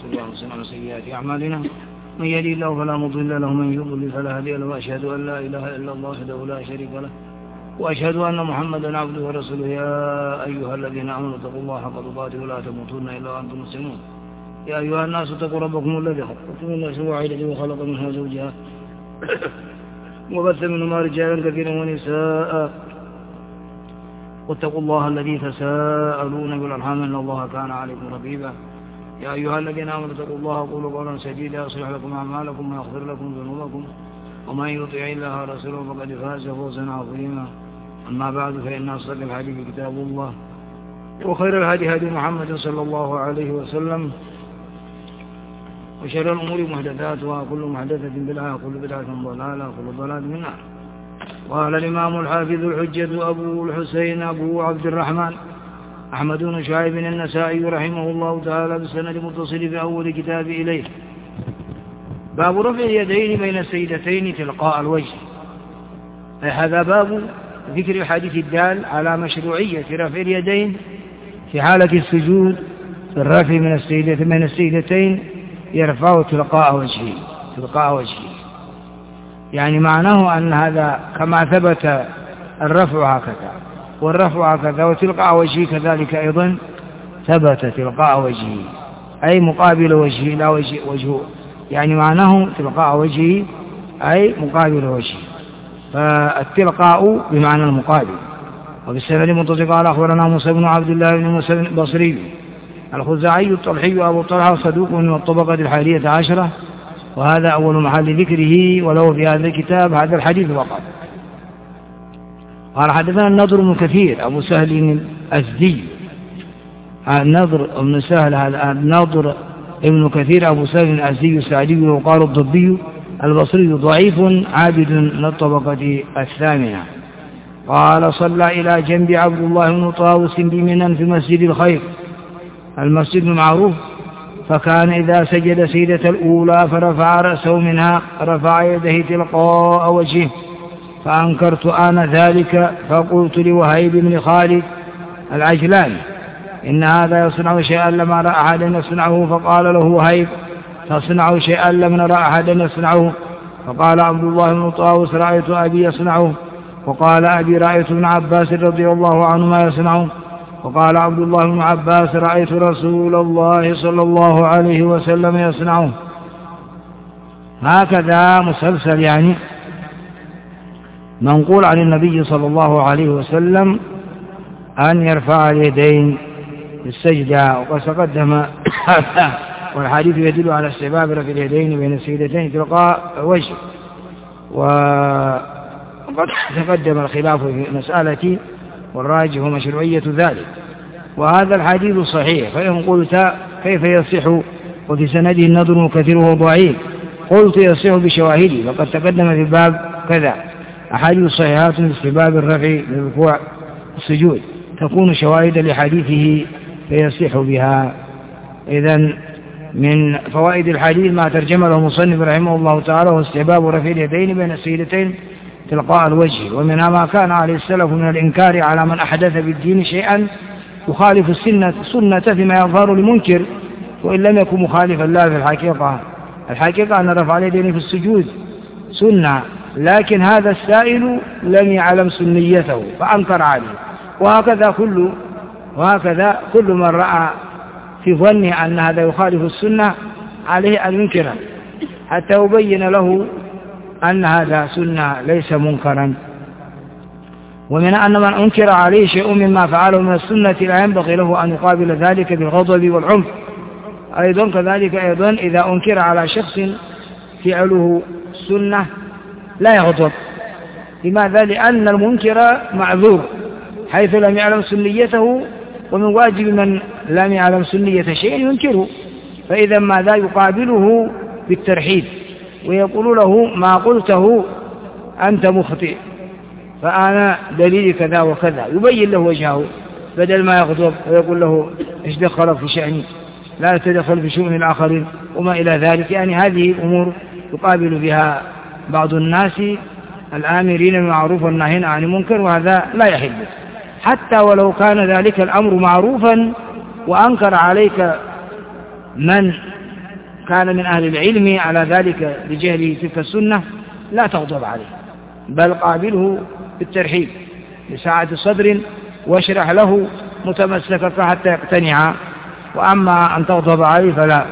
الله وسلم سيئات أعمالنا من يهده الله فلا مضل له ومن يضلل فلا هادي له وأشهد أن لا إله إلا الله وحده لا شريك له وأشهد أن محمدا عبده ورسوله يا أيها الذين آمنوا اتقوا الله حق تقاته ولا تموتن إلا وأنتم مسلمون يا أيها الناس اتقوا ربكم الذي خلقكم من نفس واحدة وخلق منها زوجها وبث منهما رجالا كثيرا ونساء واتقوا الله الذي تساءلون بالأرحام إن الله كان عليكم رقيبا يا أيها الذين آمنوا اتقوا الله وقولوا قولا سديدا يصلح لكم أعمالكم ويغفر لكم ذنوبكم ومن يطع الله ورسوله فقد فاز فوزا عظيما أما بعد فإن أصدق الحديث كتاب الله وخير الهدي هدي محمد صلى الله عليه وسلم وشر الأمور محدثاتها كل محدثة بدعة وكل بدعة ضلالة وكل ضلالة من النار. قال الإمام الحافظ الحجة أبو الحسين أبو عبد الرحمن أحمد بن شعيب النسائي رحمه الله تعالى بالسند المتصل في أول كتاب إليه باب رفع اليدين بين السيدتين تلقاء الوجه. هذا باب ذكر الحديث الدال على مشروعية رفع اليدين في حالة السجود في الرفع من السيدتين يرفع تلقاء وجهه يعني معناه أن هذا كما ثبت الرفع هكذا والرفع هكذا وتلقاء وجهه كذلك أيضا ثبت تلقاء وجهه أي مقابل وجهه لا وجهه يعني معناه تلقاء وجهه أي مقابل وجهه فالتلقاء بمعنى المقابل. وبالسند المتصل قال أخبرنا موسى بن عبد الله بن موسى البصري الخزاعي الطلحي أبو طلحة صدوق من الطبقة 11 وهذا أول محل ذكره وله في هذا الكتاب هذا الحديث فقط. قال حدثنا النضر بن كثير أبو سهل الأزدي النضر بن سهل النضر ابن كثير أبو سهل الأزدي السعدي وقال الضبي البصري ضعيف عابد من الطبقة 8. قال صلى إلى جنب عبد الله بن طاووس بمنى في مسجد الخير المسجد المعروف فكان إذا سجد سيدة الأولى فرفع رأسه منها رفع يده تلقاء وجهه فأنكرت أنا ذلك فقلت لوهيب بن خالد العجلاني إن هذا يصنع شيئا لم أرى أحدا يصنعه فقال له وهيب تصنع شيئا لم نرى أحدا يصنعه فقال عبد الله بن طاووس رأيت أبي يصنعه وقال أبي رأيت ابن عباس رضي الله عنهما يصنعه وقال عبد الله بن عباس رأيت رسول الله صلى الله عليه وسلم يصنعه. هكذا مسلسل يعني منقول عن النبي صلى الله عليه وسلم أن يرفع اليدين بالسجدة وقد تقدم والحديث يدل على استحباب رفع اليدين بين السيدتين تلقاء وجه وقد تقدم الخلاف في مسألة والراجح مشروعية ذلك وهذا الحديث صحيح. فإن قلت كيف يصح وفي سنده النضر كثير وهو ضعيف قلت يصح بشواهده وقد تقدم في الباب كذا أحاديث صحيحات في استحباب الرفع للركوع السجود تكون شواهد لحديثه فيصح بها. إذن من فوائد الحديث ما ترجم له المصنف رحمه الله تعالى واستحباب رفع اليدين بين السيدتين تلقاء الوجه ومنها ما كان عليه السلف من الإنكار على من أحدث بالدين شيئا يخالف السنة فيما يظهر لمنكر وإن لم يكن مخالفا لا في الحقيقة أن رفع اليدين في السجود سنة لكن هذا السائل لم يعلم سنيته فأنكر عليه وهكذا كل من رأى في ظنه أن هذا يخالف السنة عليه أن ينكره حتى يبين له أن هذا سنة ليس منكرا. ومن أن من أنكر عليه شيء مما فعله من السنة لا ينبغي له أن يقابل ذلك بالغضب والعنف أيضا كذلك إذا أنكر على شخص فعله سنة لا يغضب. لماذا؟ لأن المنكر معذور حيث لم يعلم سنيته ومن واجب من لم يعلم سنية شيء ينكره فإذا ماذا يقابله بالترحيب ويقول له ما قلته أنت مخطئ فأنا دليل كذا وكذا يبين له وجهه بدل ما يغضب ويقول له إيش دخل في شأني لا تدخل في شؤون الآخرين وما إلى ذلك. يعني هذه الأمور يقابل بها بعض الناس الآمرين بالمعروف والناهين عن المنكر وهذا لا يحل حتى ولو كان ذلك الأمر معروفا وأنكر عليك من كان من أهل العلم على ذلك لجهله تلك السنة لا تغضب عليه، بل قابله بالترحيب لسعة صدر واشرح له متمسكك حتى يقتنع، وأما أن تغضب عليه فلا.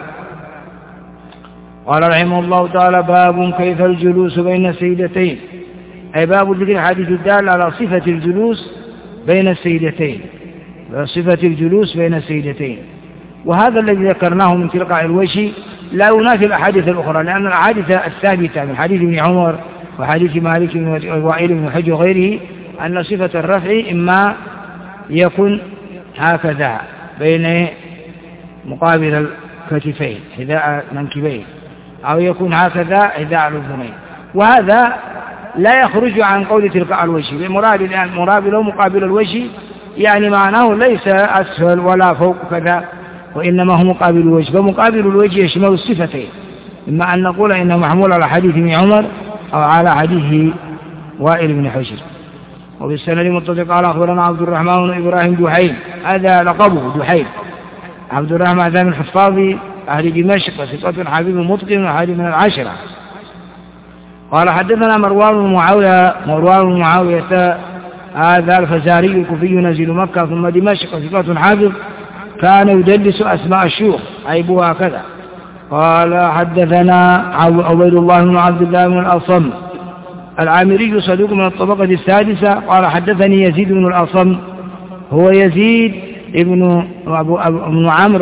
قال رحمه الله تعالى: باب كيف الجلوس بين السيدتين، أي باب ذكر الحديث الدال على صفة الجلوس بين السيدتين، صفة الجلوس بين السيدتين. وهذا الذي ذكرناه من تلقاء الوجه لا ينافي الأحاديث الأخرى، لأن الأحاديث الثابتة من حديث ابن عمر وحديث مالك ووائل بن حجر وغيره أن صفة الرفع إما يكون هكذا بين مقابل الكتفين حذاء منكبين، أو يكون هكذا حذاء الأذنين، وهذا لا يخرج عن قول تلقاء الوجه. المراد الآن مقابل الوجه يعني معناه ليس أسفل ولا فوق كذا، وإنما هو مقابل الوجه، فمقابل الوجه يشمل الصفتين، إما أن نقول إنه محمول على حديث ابن عمر أو على حديث وائل بن حجر. وبالسند المتصل قال: أخبرنا عبد الرحمن بن إبراهيم دحيم، هذا لقبه دحيم، عبد الرحمن هذا من حفاظ أهل دمشق وثقة حبيب متقن وحديث من العشرة. قال: حدثنا مروان بن معاوية هذا الفزاري الكوفي نزيل مكة ثم دمشق ثقة حافظ، كان يدلس أسماء الشيوخ عيبها كذا. قال: حدثنا عبيد الله بن عبد الله بن الأصم العامري صدوق من الطبقة السادسة. قال: حدثني يزيد بن الأصم، هو يزيد ابن عمرو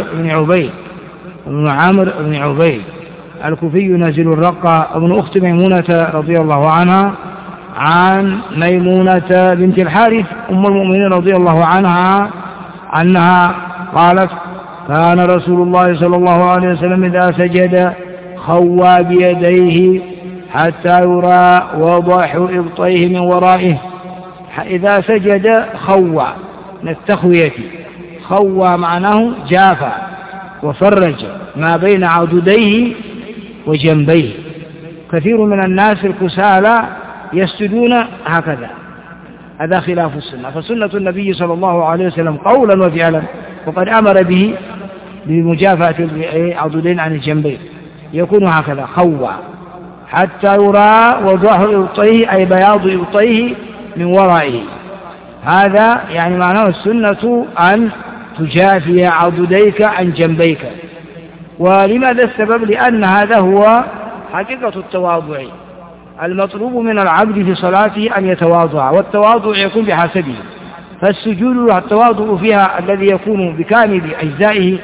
بن عبيد الكوفي نزل الرقة، ابن أخت ميمونة رضي الله عنها، عن ميمونة بنت الحارث أم المؤمنين رضي الله عنها أنها قالت: كان رسول الله صلى الله عليه وسلم إذا سجد خوى بيديه حتى يرى وضح إبطيه من ورائه. إذا سجد خوى من التخوية، خوى معناه جافى وفرج ما بين عضديه وجنبيه. كثير من الناس الكسالى يسجدون هكذا، هذا خلاف السنة، فسنة النبي صلى الله عليه وسلم قولا وفعلا، وقد أمر به بمجافاة العضدين عن الجنبين، يكون هكذا خوى حتى يرى وضح إبطيه، أي بياض إبطيه من ورائه. هذا يعني معناه السنة أن تجافي عضديك عن جنبيك. ولماذا السبب؟ لأن هذا هو حقيقة التواضع، المطلوب من العبد في صلاته أن يتواضع، والتواضع يكون بحسبه. فالسجود والتواضع فيها الذي يكون بكامل أجزائه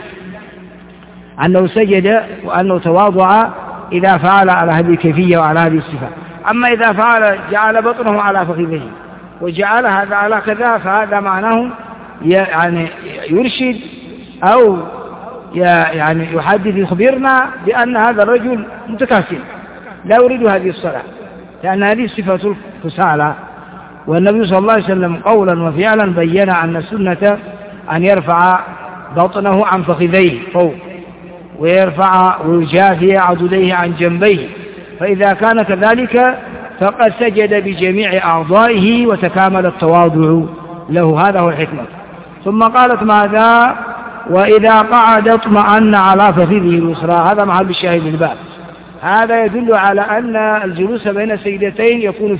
أنه سجد وأنه تواضع إذا فعل على هذه الكيفية وعلى هذه الصفة. أما إذا فعل جعل بطنه على فخذه وجعل هذا على كذا، فهذا معناه يعني يرشد أو يعني يحدث يخبرنا بأن هذا الرجل متكاسل لا يريد هذه الصلاة، لأن هذه صفة الكسالى. والنبي صلى الله عليه وسلم قولا وفعلا بين أن السنة أن يرفع بطنه عن فخذيه فوق، ويرفع ويجافي عضديه عن جنبيه، فإذا كان كذلك فقد سجد بجميع أعضائه وتكامل التواضع له. هذا هو الحكمة. ثم قالت: ماذا؟ وإذا قعد اطمأن على فخذه اليسرى. هذا محل الشاهد للباب. هذا يدل على أن الجلوس بين السيدتين يكون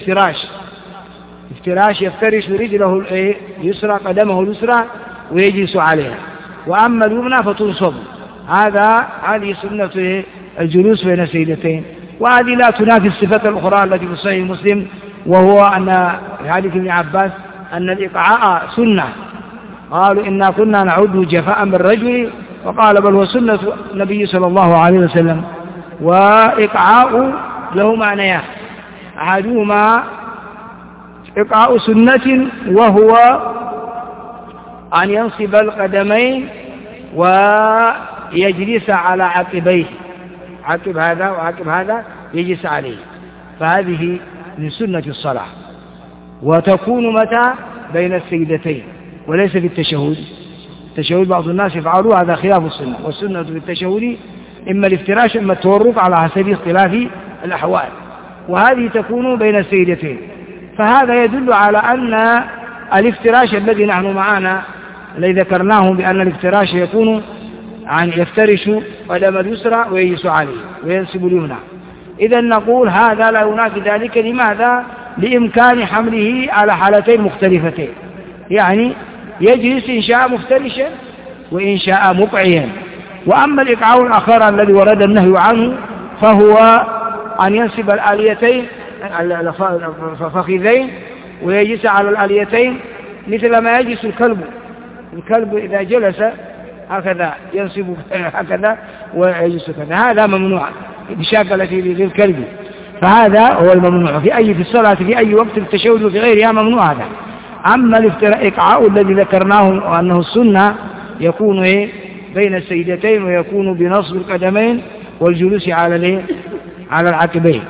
افتراش، يفترش رجله اليسرى قدمه اليسرى ويجلس عليها، وأما اليمنى فتنصب. هذه سنة الجلوس بين السيدتين، وهذه لا تنافي الصفة الأخرى التي في صحيح مسلم، وهو أن في حديث ابن عباس أن الإقعاء سنة. قالوا: إنا كنا نعد جفاء بالرجل، وقال: بل هو سنة النبي صلى الله عليه وسلم. وإقعاء له معنيان: أحدهما إقعاء سنة، وهو أن ينصب القدمين ويجلس على عقبيه، عقب هذا وعقب هذا يجلس عليه، فهذه من سنة الصلاة، وتكون متى؟ بين السجدتين، وليس في التشهد. التشهد بعض الناس يفعلوا، هذا خلاف السنة، والسنة في التشهد إما الافتراش إما التورك على حسب اختلاف الأحوال، وهذه تكون بين السجدتين. فهذا يدل على أن الافتراش الذي نحن معنا الذي ذكرناه بأن الافتراش يكون يعني يفترش قدم اليسرى ويجلس عليه وينسب اليمنى. إذا نقول هذا لا ينافي ذلك. لماذا؟ لإمكان حمله على حالتين مختلفتين، يعني يجلس إن شاء مفترشا وإن شاء مقعيا. وأما الإقعاء الآخر الذي ورد النهي عنه فهو أن ينسب الآليتين الفخذين ويجلس على الآليتين مثل ما يجلس الكلب إذا جلس هكذا ينسب هكذا ويجلس كذا، هذا ممنوع بشاكلة للكلب، فهذا هو الممنوع في الصلاة في أي وقت، في التشهد وفي غيرها ممنوع هذا. أما الإقعاء الذي ذكرناه وأنه السنة يكون بين السيدتين ويكون بنصب القدمين والجلوس على العقبين.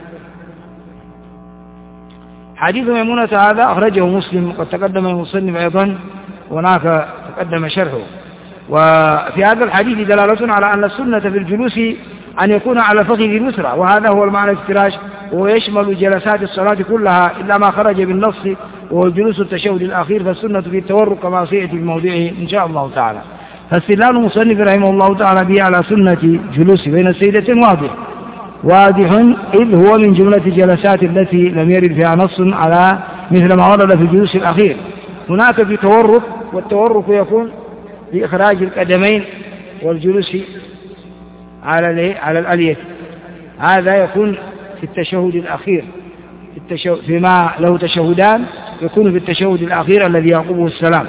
حديث ميمونة هذا أخرجه مسلم، وقد تقدم المصنف أيضا هناك تقدم شرحه. وفي هذا الحديث دلالة على أن السنة في الجلوس أن يكون على الفخذ اليسرى، وهذا هو المعنى الافتراش، وهو يشمل جلسات الصلاة كلها إلا ما خرج بالنص وهو جلوس التشهد الأخير، فالسنة في التورك كما سيأتي في موضعه إن شاء الله تعالى. فاستدلال المصنف رحمه الله تعالى به على سنة جلوس بين السيدتين واضح إذ هو من جملة الجلسات التي لم يرد فيها نص على مثل ما ورد في الجلوس الأخير. هناك في تورك، والتورك يكون بإخراج القدمين والجلوس على الألية، هذا يكون في التشهد الأخير، فيما له تشهدان يكون في التشهد الأخير الذي يعقبه السلام.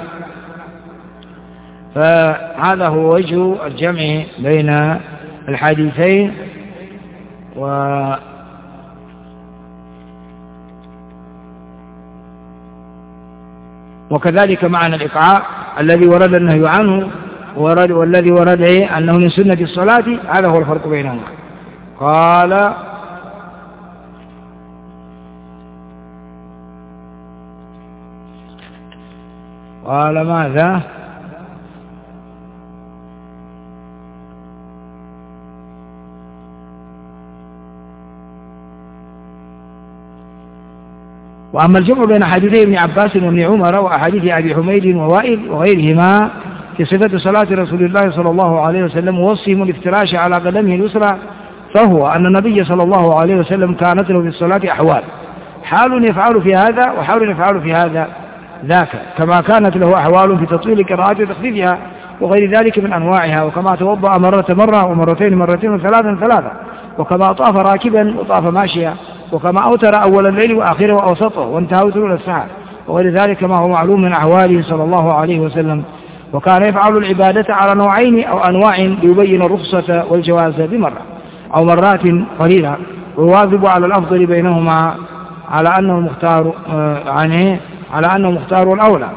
فهذا هو وجه الجمع بين الحديثين. وكذلك معنى الإقعاء الذي ورد النهي عنه والذي ورد أنه من سنة الصلاة، هذا هو الفرق بينهما. قال ماذا؟ وأما الجمع بين حديثي ابن عباس وابن عمر وأحاديث أبي حميد ووائل وغيرهما في صفة صلاة رسول الله صلى الله عليه وسلم ووصفهم الافتراش على قدمه اليسرى، فهو أن النبي صلى الله عليه وسلم كانت له في الصلاة أحوال، حال يفعل في هذا وحال يفعل في هذا ذاك، كما كانت له أحوال في تطويل قراءات وتخفيفها وغير ذلك من أنواعها، وكما توضأ مرة ومرتين وثلاثا، وكما طاف راكبا وطاف ماشيا، وكما أوتر أول الليل وآخره وأوسطه وانتهى وتر السحر، وغير ذلك ما هو معلوم من أحواله صلى الله عليه وسلم. وكان يفعل العبادة على نوعين أو أنواع ليبين الرخصة والجواز بمرة أو مرات قليلة، ويواظب على الأفضل بينهما على أنه مختار الأولى.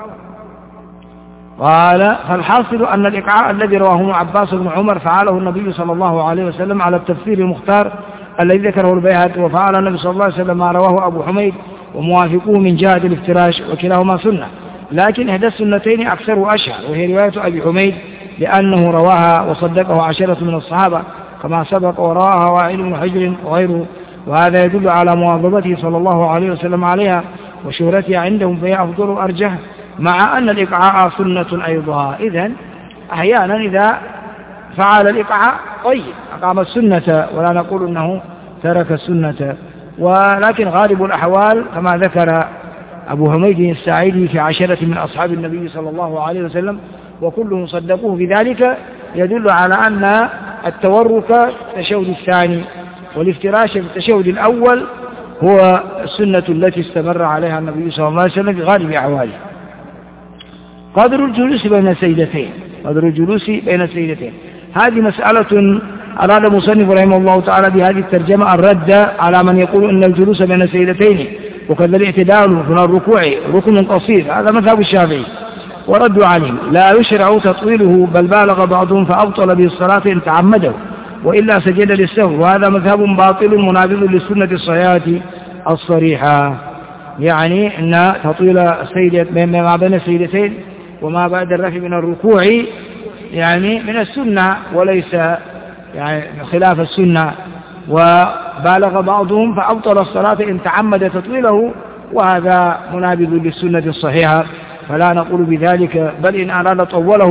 قال: فالحاصل أن الإقعاء الذي رواه ابن عباس بن عمر فعله النبي صلى الله عليه وسلم على التفسير المختار الذي ذكره البيهقي، وفعل النبي صلى الله عليه وسلم ما رواه أبو حميد وموافقوه من جهة الافتراش، وكلاهما سنة، لكن إحدى السنتين أكثر وأشهر، وهي رواية أبي حميد لأنه رواها وصدقه 10 من الصحابة كما سبق، ورواها وائل بن حجر وغيره، وهذا يدل على مواظبته صلى الله عليه وسلم عليها وشهرتها عندهم، فهي أفضل وأرجح، مع أن الإقعاء سنة أيضا. إذن أحيانا إذا فعل الإقعاء طيب أقام السنة، ولا نقول أنه ترك السنة، ولكن غالب الأحوال كما ذكر أبو حميد الساعدي في 10 من أصحاب النبي صلى الله عليه وسلم وكلهم صدقوه بذلك، يدل على أن التورك التشهد الثاني والافتراش في التشهد الأول هو السنة التي استمر عليها النبي صلى الله عليه وسلم في غالب أحواله. قدر الجلوس بين السيدتين، هذه مسألة أراد المصنف رحمه الله تعالى بهذه الترجمة الرد على من يقول أن الجلوس بين السيدتين وكذا الاعتدال من الركوع ركن قصير، هذا مذهب الشافعي، ورد عليهم لا يشرع تطويله، بل بالغ بعضهم فأبطل به الصلاة إن تعمده، وإلا سجد للسهو، وهذا مذهب باطل منابذ للسنة الصحيحة الصريحة. يعني أن تطويل ما بين السيدتين وما بعد الرفع من الركوع يعني من السنة وليس يعني خلاف السنة، وبالغ بعضهم فأبطل الصلاة إن تعمد تطويله، وهذا منابذ للسنة الصحيحة، فلا نقول بذلك، بل إن أراد طوله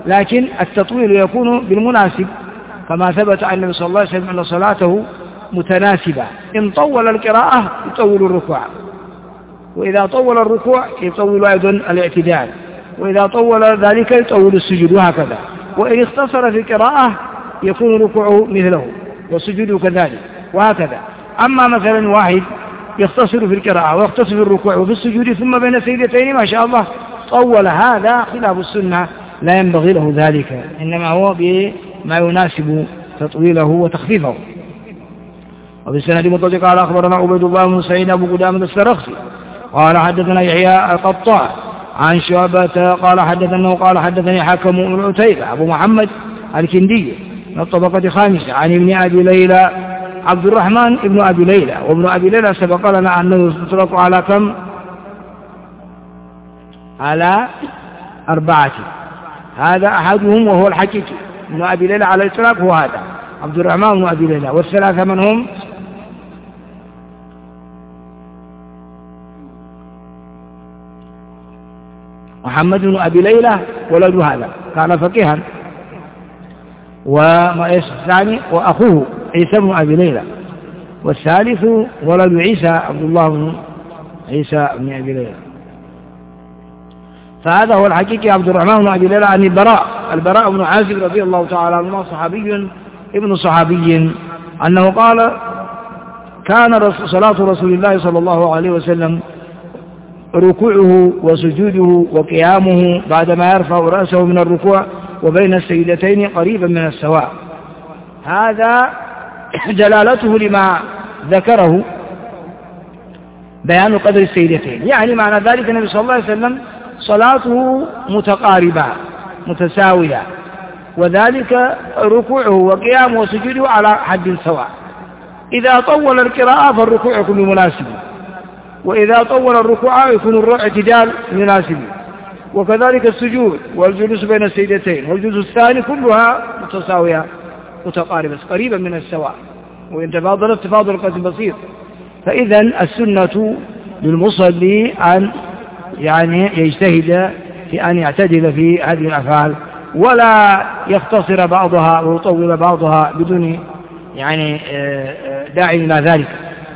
لكن التطويل يكون بالمناسب، كما ثبت عن النبي صلى الله عليه وسلم أن صلاته متناسبة، إن طول القراءة يطول الركوع، وإذا طول الركوع يطول أيضا الاعتدال، وإذا طول ذلك يطول السجود، وهكذا. وإن اختصر في القراءة يكون ركوعه مثله وسجوده كذلك، وهكذا. أما مثلا واحد يختصر في القراءة ويختصر في الركوع وفي السجود ثم بين السجدتين ما شاء الله طول، هذا خلاف السنة، لا ينبغي له ذلك، إنما هو بما يناسب تطويله وتخفيفه. وبالسند متصل قال أخبرنا عبيد الله بن سعيد أبو قدامة السرخسي قال حدثنا يحيى القطاع عن شعبة قال حدثني حكم بن عتيبة أبو محمد الكندي من الطبقة الخامسة عن ابن أبي ليلى عبد الرحمن ابن أبي ليلى، وابن أبي ليلى سبق لنا أنه يطلق على كم؟ على 4، هذا أحدهم وهو الحقيقي. ابن أبي ليلى على الإطلاق هو هذا عبد الرحمن بن أبي ليلى، والثلاثة من هم؟ محمد بن أبي ليلى ولد هذا كان فقيها، والثاني وأخوه عيسى بن أبي ليلى، والثالث ولد عيسى عبد الله بن عيسى بن أبي ليلى. فهذا هو الحقيقي عبد الرحمن بن أبي ليلى عن البراء بن عازب رضي الله تعالى عنه صحابي ابن صحابي أنه قال كان صلاة رسول الله صلى الله عليه وسلم ركوعه وسجوده وقيامه بعدما يرفع رأسه من الركوع وبين السجدتين قريبا من السواء. هذا دلالته لما ذكره بيان قدر السجدتين، يعني معنى ذلك النبي صلى الله عليه وسلم صلاته متقاربة متساوية، وذلك ركوعه وقيامه وسجوده على حد سواء. إذا طول القراءة فالركوع يكون مناسب، وإذا طول الركوع يكون الاعتدال مناسب، وكذلك السجود والجلوس بين السجدتين والجلوس الثاني كلها متساوية متقاربة قريبا من السواء، وإن تفاضل قد بسيط. فإذا السنة للمصلي أن يعني يجتهد في أن يعتدل في هذه الأفعال، ولا يختصر بعضها ويطول بعضها بدون يعني داعي إلى ذلك.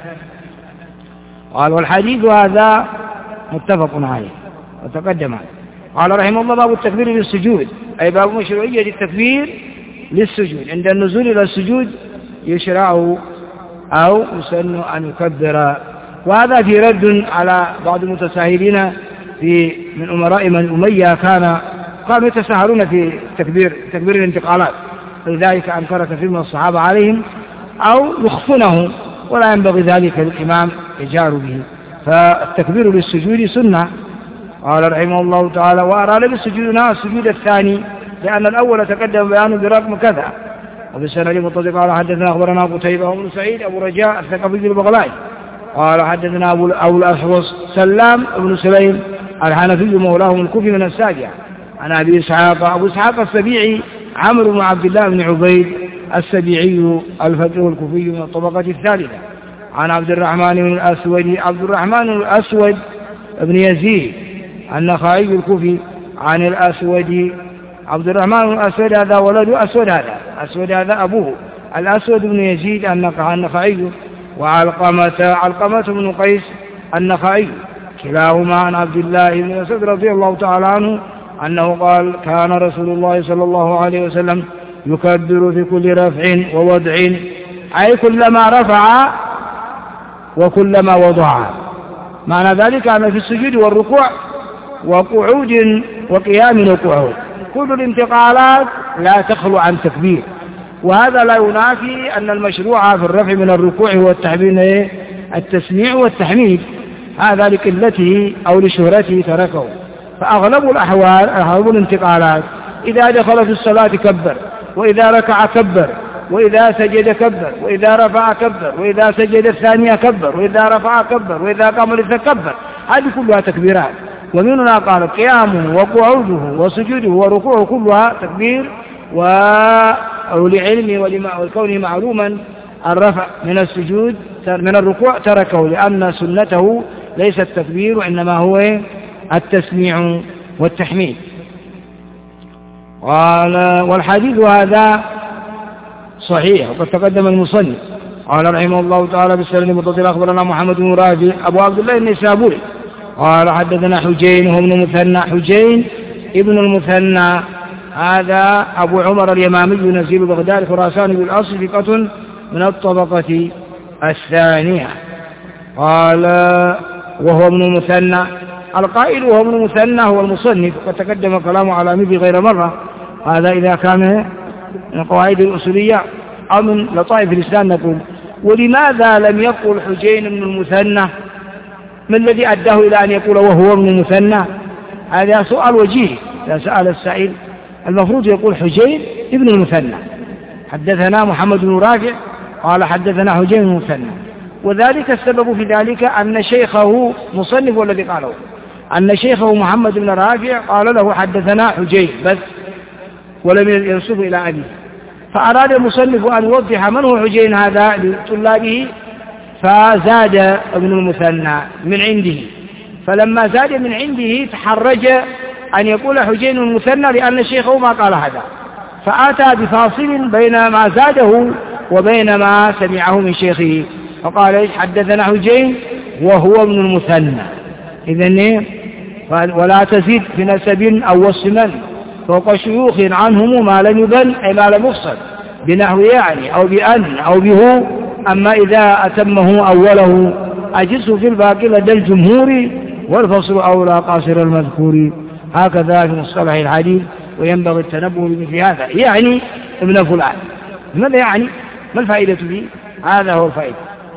قال والحديث هذا متفق عليه وتقدم. قال رحمه الله باب التكبير للسجود، أي باب مشروعية التكبير للسجود، عند النزول إلى السجود يشرع أو يسن أن يكبر. وهذا في رد على بعض المتساهلين من أمراء من أمية كانوا يتساهلون في تكبير الانتقالات، فلذلك أنكر كثير من الصحابة عليهم أو يخفونه، ولا ينبغي ذلك للإمام يجار به. فالتكبير للسجود سنة. قال رحمه الله تعالى وأراد بالسجود السجود الثاني، لأن الأول تقدم بيانه برقم كذا. وبالسند المتصل قال حدثنا أخبرنا قتيبة بن سعيد أبو رجاء الثقفي البغلاني قال حدثنا أبو الأحوص سلام بن سليم الحنفي مولاهم الكوفي من السابعة عن أبي إسحاق السبيعي عمرو بن عبد الله بن عبيد السبيعي الفقيه الكوفي من الطبقة الثالثة عن عبد الرحمن الأسود بن يزيد النخعي الكوفي عن الأسود عبد الرحمن الأسود هذا ولد أسود هذا أبوه الأسود بن يزيد النخعي، وعلقمة بن قيس النخعي كلاهما عن عبد الله بن مسعود رضي الله تعالى عنه أنه قال كان رسول الله صلى الله عليه وسلم يكبر في كل رفع ووضع، أي كلما رفع وكلما وضع. معنى ذلك أن في السجود والركوع وقعود وقيام وقعود كل الانتقالات لا تخلو عن تكبير، وهذا لا ينافي أن المشروع في الرفع من الركوع هو التسميع والتحميد، هذا لقلته أو لشهرته تركه. فأغلب الأحوال أغلب الانتقالات إذا دخل في الصلاة كبر، وإذا ركع كبر، وإذا سجد كبر، وإذا رفع كبر، وإذا سجد الثانية كبر، وإذا رفع كبر، وإذا قام لتكبر، هذه كلها تكبيرات. ومننا قال قيامه وقعوده وسجوده وركوعه كلها تكبير، ولعلمه ولكونه معلوما الرفع من السجود من الركوع تركه، لأن سنته ليس التكبير وإنما هو التسميع والتحميد. قال والحديث هذا صحيح وقد تقدم المصنف. قال رحمه الله تعالى بالسند المتصل أخبرنا محمد بن رافع أبو عبد الله النسابوري قال حدثنا حجين هو ابن المثنى. حجين ابن المثنى هذا أبو عمر اليمامي نزيل بغداد خراساني بالأصل ثقة من الطبقة الثانية. قال وهو ابن المثنى. القائل وهو ابن المثنى هو المصنف وقد تقدم كلامه على مثل غير مرة. هذا إذا كان من قواعد الأصولية أو من لطائف الإسلام نقول. ولماذا لم يقل حجين ابن المثنى؟ ما الذي أداه إلى أن يقول وهو ابن المثنى؟ هذا سؤال وجيه. إذا سأل السائل المفروض يقول حجين ابن المثنى. حدثنا محمد بن رافع قال حدثنا حجين بن المثنى. وذلك السبب في ذلك أن شيخه مصنف والذي قاله أن شيخه محمد بن رافع قال له حدثنا حجين بس ولم ينسب إلى أبيه. فأراد المصنف أن يوضح من هو حجين هذا لطلابه فزاد ابن المثنى من عنده. فلما زاد من عنده تحرج أن يقول حجين المثنى لأن شيخه ما قال هذا. فآتى بفاصل بين ما زاده وبين ما سمعه من شيخه فقال حدثنا حجين وهو ابن المثنى. إذن ولا تزيد في نسب أو وصف فوق شيوخ عنهم ما لم يبن أي ما لم يفصل بنحو يعني أو بأن أو به. أما إذا أتمه أوله أجزه في الباقي لدى الجمهور والفصل أولى قاصر المذكور. هكذا في مصطلح الحديث وينبغي التنبه بمثل هذا. يعني ابن فلان ماذا يعني؟ ما الفائدة فيه؟ هذا هو الفائدة.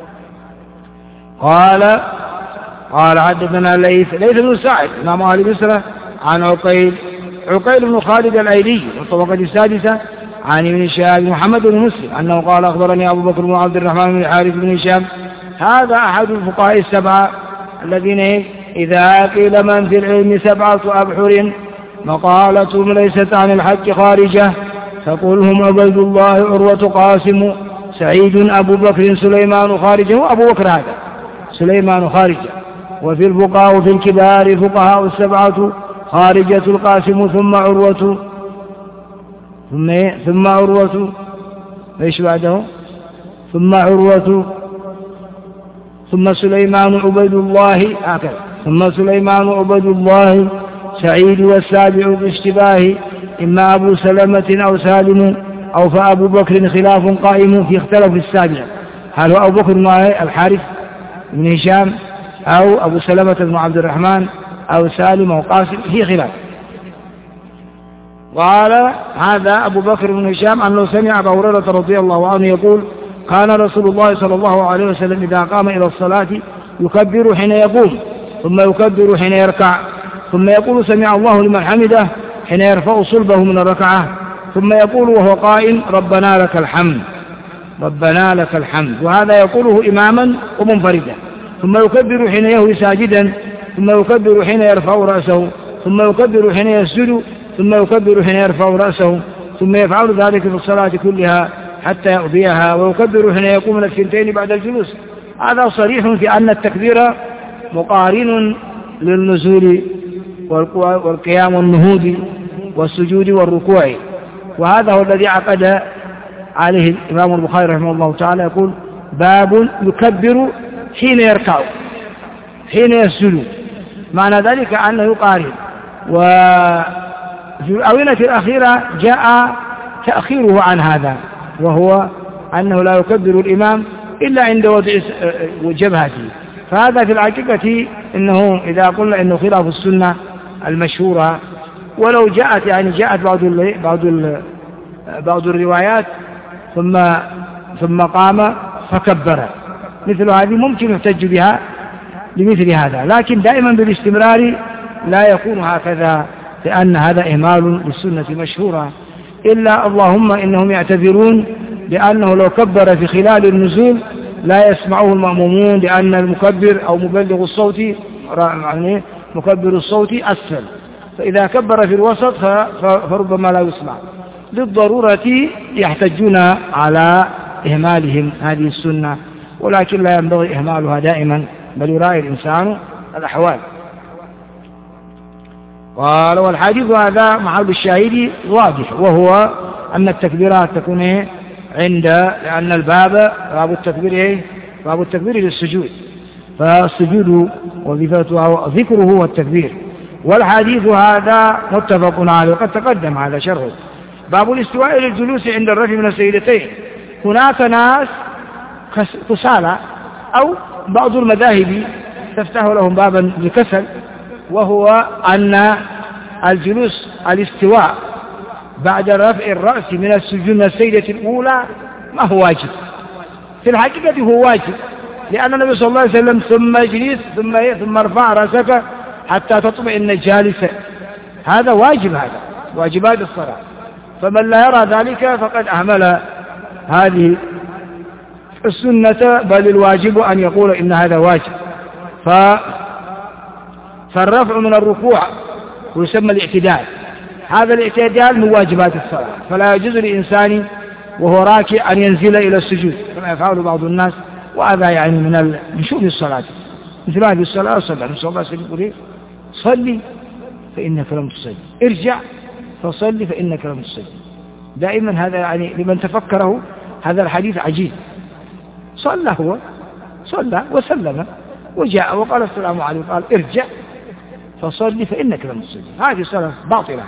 قال حدثنا ليث بن سعد إمام أهل مصر عن عقيل بن خالد الأيلي في الطبقة السادسة عن ابن شهاب محمد بن مسلم أنه قال أخبرني أبو بكر بن عبد الرحمن بن الحارث بن هشام. هذا أحد الفقهاء السبعة الذين إذا قيل من في العلم 7 أبحر مقالتهم ليست عن الحق خارجة تقول هم عبيد الله عروة قاسم سعيد أبو بكر سليمان خارجة. وأبو بكر هذا سليمان خارجة. وفي الفقهاء وفي الكبار فقهاء 7 خارجة القاسم ثم عروة ثم عروة ايش بعده ثم عروة ثم سليمان عبيد الله هكذا ثم سليمان عبيد الله سعيد والسابع باشتباه إما أبو سلمة أو سالم أو فأبو بكر خلاف قائم في اختلف السابع هل هو أبو بكر الحارث بن هشام أو أبو سلمة بن عبد الرحمن أو سالم أو قاسم في خلاف. قال هذا أبو بكر بن هشام أنه سمع أبا هريرة رضي الله عنه يقول كان رسول الله صلى الله عليه وسلم إذا قام إلى الصلاة يكبر حين يقوم ثم يكبر حين يركع ثم يقول سمع الله لمن حمده حين يرفع صلبه من الركعة ثم يقول وهو قائم ربنا لك الحمد ربنا لك الحمد. وهذا يقوله إماما ومنفردا. ثم يكبر حين يهوي ساجدا ثم يكبر حين يرفع رأسه ثم يكبر حين يسجد ثم يكبر حين يرفع رأسه ثم يفعل ذلك في الصلاة كلها حتى يقضيها ويكبر حين يقوم من الثنتين بعد الجلوس. هذا صريح في أن التكبير مقارن للنزول والقيام والنهوض والسجود والركوع. وهذا هو الذي عقد عليه الإمام البخاري رحمه الله تعالى يقول باب يكبر حين يركع حين يسجد. معنى ذلك أنه يقارن. وفي الآونة الأخيرة جاء تأخيره عن هذا وهو أنه لا يكبر الإمام إلا عند وضع جبهته. فهذا في الحقيقة إنه إذا قلنا إنه خلاف السنة المشهورة ولو جاءت جاءت بعض الروايات ثم قام فكبر مثل هذه ممكن يحتج بها لمثل هذا. لكن دائما بالاستمرار لا يكون هكذا لأن هذا إهمال للسنة مشهورة. إلا اللهم إنهم يعتذرون بأنه لو كبر في خلال النزول لا يسمعه المأمومون لأن المكبر أو مبلغ الصوت يعني مكبر الصوت أسفل. فإذا كبر في الوسط فربما لا يسمع. للضرورة يحتجون على إهمالهم هذه السنة ولكن لا ينبغي إهمالها دائما بل يراعي الإنسان الأحوال. قال والحديث هذا محل الشاهد واضح، وهو أن التكبيرات تكون عند، لأن الباب باب التكبير باب التكبير للسجود، فالسجود وظيفته ذكره والتكبير. والحديث هذا متفق عليه وقد تقدم على شرحه. باب الاستواء للجلوس عند الرفع من السجدتين. هناك ناس كسالى أو بعض المذاهب تفتح لهم بابا لكسل، وهو أن الجلوس الاستواء بعد رفع الرأس من السجود من السجدة الأولى ما هو واجب، في الحقيقة هو واجب، لأن النبي صلى الله عليه وسلم ثم اجلس ثم ارفع رأسك حتى تطمئن جالسا، هذا واجب، هذا واجبات الصلاة. فمن لا يرى ذلك فقد أهمل هذه السنة، بل الواجب أن يقول إن هذا واجب. فالرفع من الركوع ويسمى الاعتدال، هذا الاعتدال من واجبات الصلاة، فلا يجوز للإنسان وهو راكع أن ينزل إلى السجود كما يفعل بعض الناس، وهذا يعني من شؤم الصلاة. مثل هذه الصلاة صلى الله عليه وسلم يقول صلي فإنك لم تصلي، ارجع فصلي فإنك لم تصلي. دائما هذا يعني لمن تفكره هذا الحديث عجيب. صلى هو صلى وسلم وجاء وقال السلام عليكم، قال ارجع فصلي فإنك لم تصلي، هذه صلاة باطلة.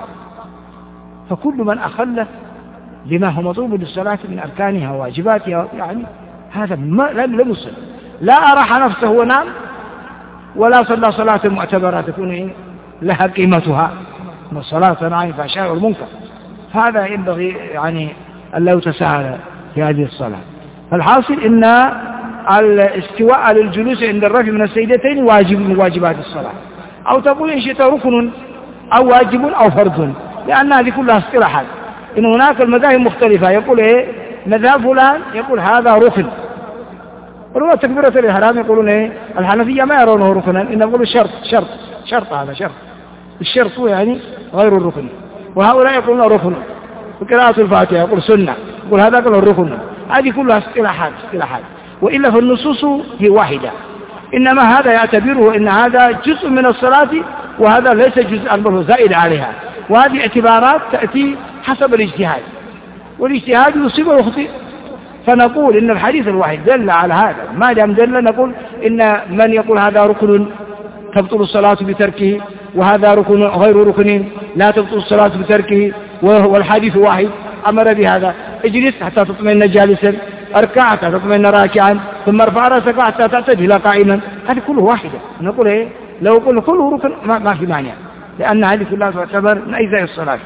فكل من أخل بما هو مطلوب للصلاة من أركانها وواجباتها يعني هذا لم يصل، لا أرح نفسه ونام ولا صلى صلاة معتبرة تكون لها قيمتها، من الصلاة عن الفحشاء والمنكر، هذا ينبغي يعني أن لا يتساهل في هذه الصلاة. فالحاصل إن الاستواء للجلوس عند الرفع من السجدتين واجب من واجبات الصلاة، أو تقول إن شئت ركن أو واجب أو فرض، لأن هذه كلها اصطلاحات. إن هناك المذاهب مختلفة، يقول مذهب فلان يقول هذا ركن، ولما تكبيرة الإحرام يقولون الحنفية ما يرونه ركنا، إنهم يقولوا شرط هذا شرط، الشرط يعني غير الركن، وهؤلاء يقولون ركن. وقراءة الفاتحة يقول سنة، يقول هذا كله الركن. هذه كلها اصطلاحات، وإلا فالنصوص هي واحدة، إنما هذا يعتبره إن هذا جزء من الصلاة وهذا ليس جزءا بل زائد عليها، وهذه اعتبارات تأتي حسب الاجتهاد، والاجتهاد يصيب ويخطئ. فنقول إن الحديث الواحد دل على هذا، ما دام دل نقول إن من يقول هذا ركن تبطل الصلاة بتركه، وهذا ركن غير ركن لا تبطل الصلاة بتركه، والحديث واحد أمر بهذا، اجلس حتى تطمئن جالسا، اركع حتى تطمئن راكعا، ثم ارفع رأسك حتى تعتدل قائما، هذه كله واحدة. نقول لو قلنا كله ركن ما في مانع، لأن هذه كلها تعتبر من أجزاء الصلاة.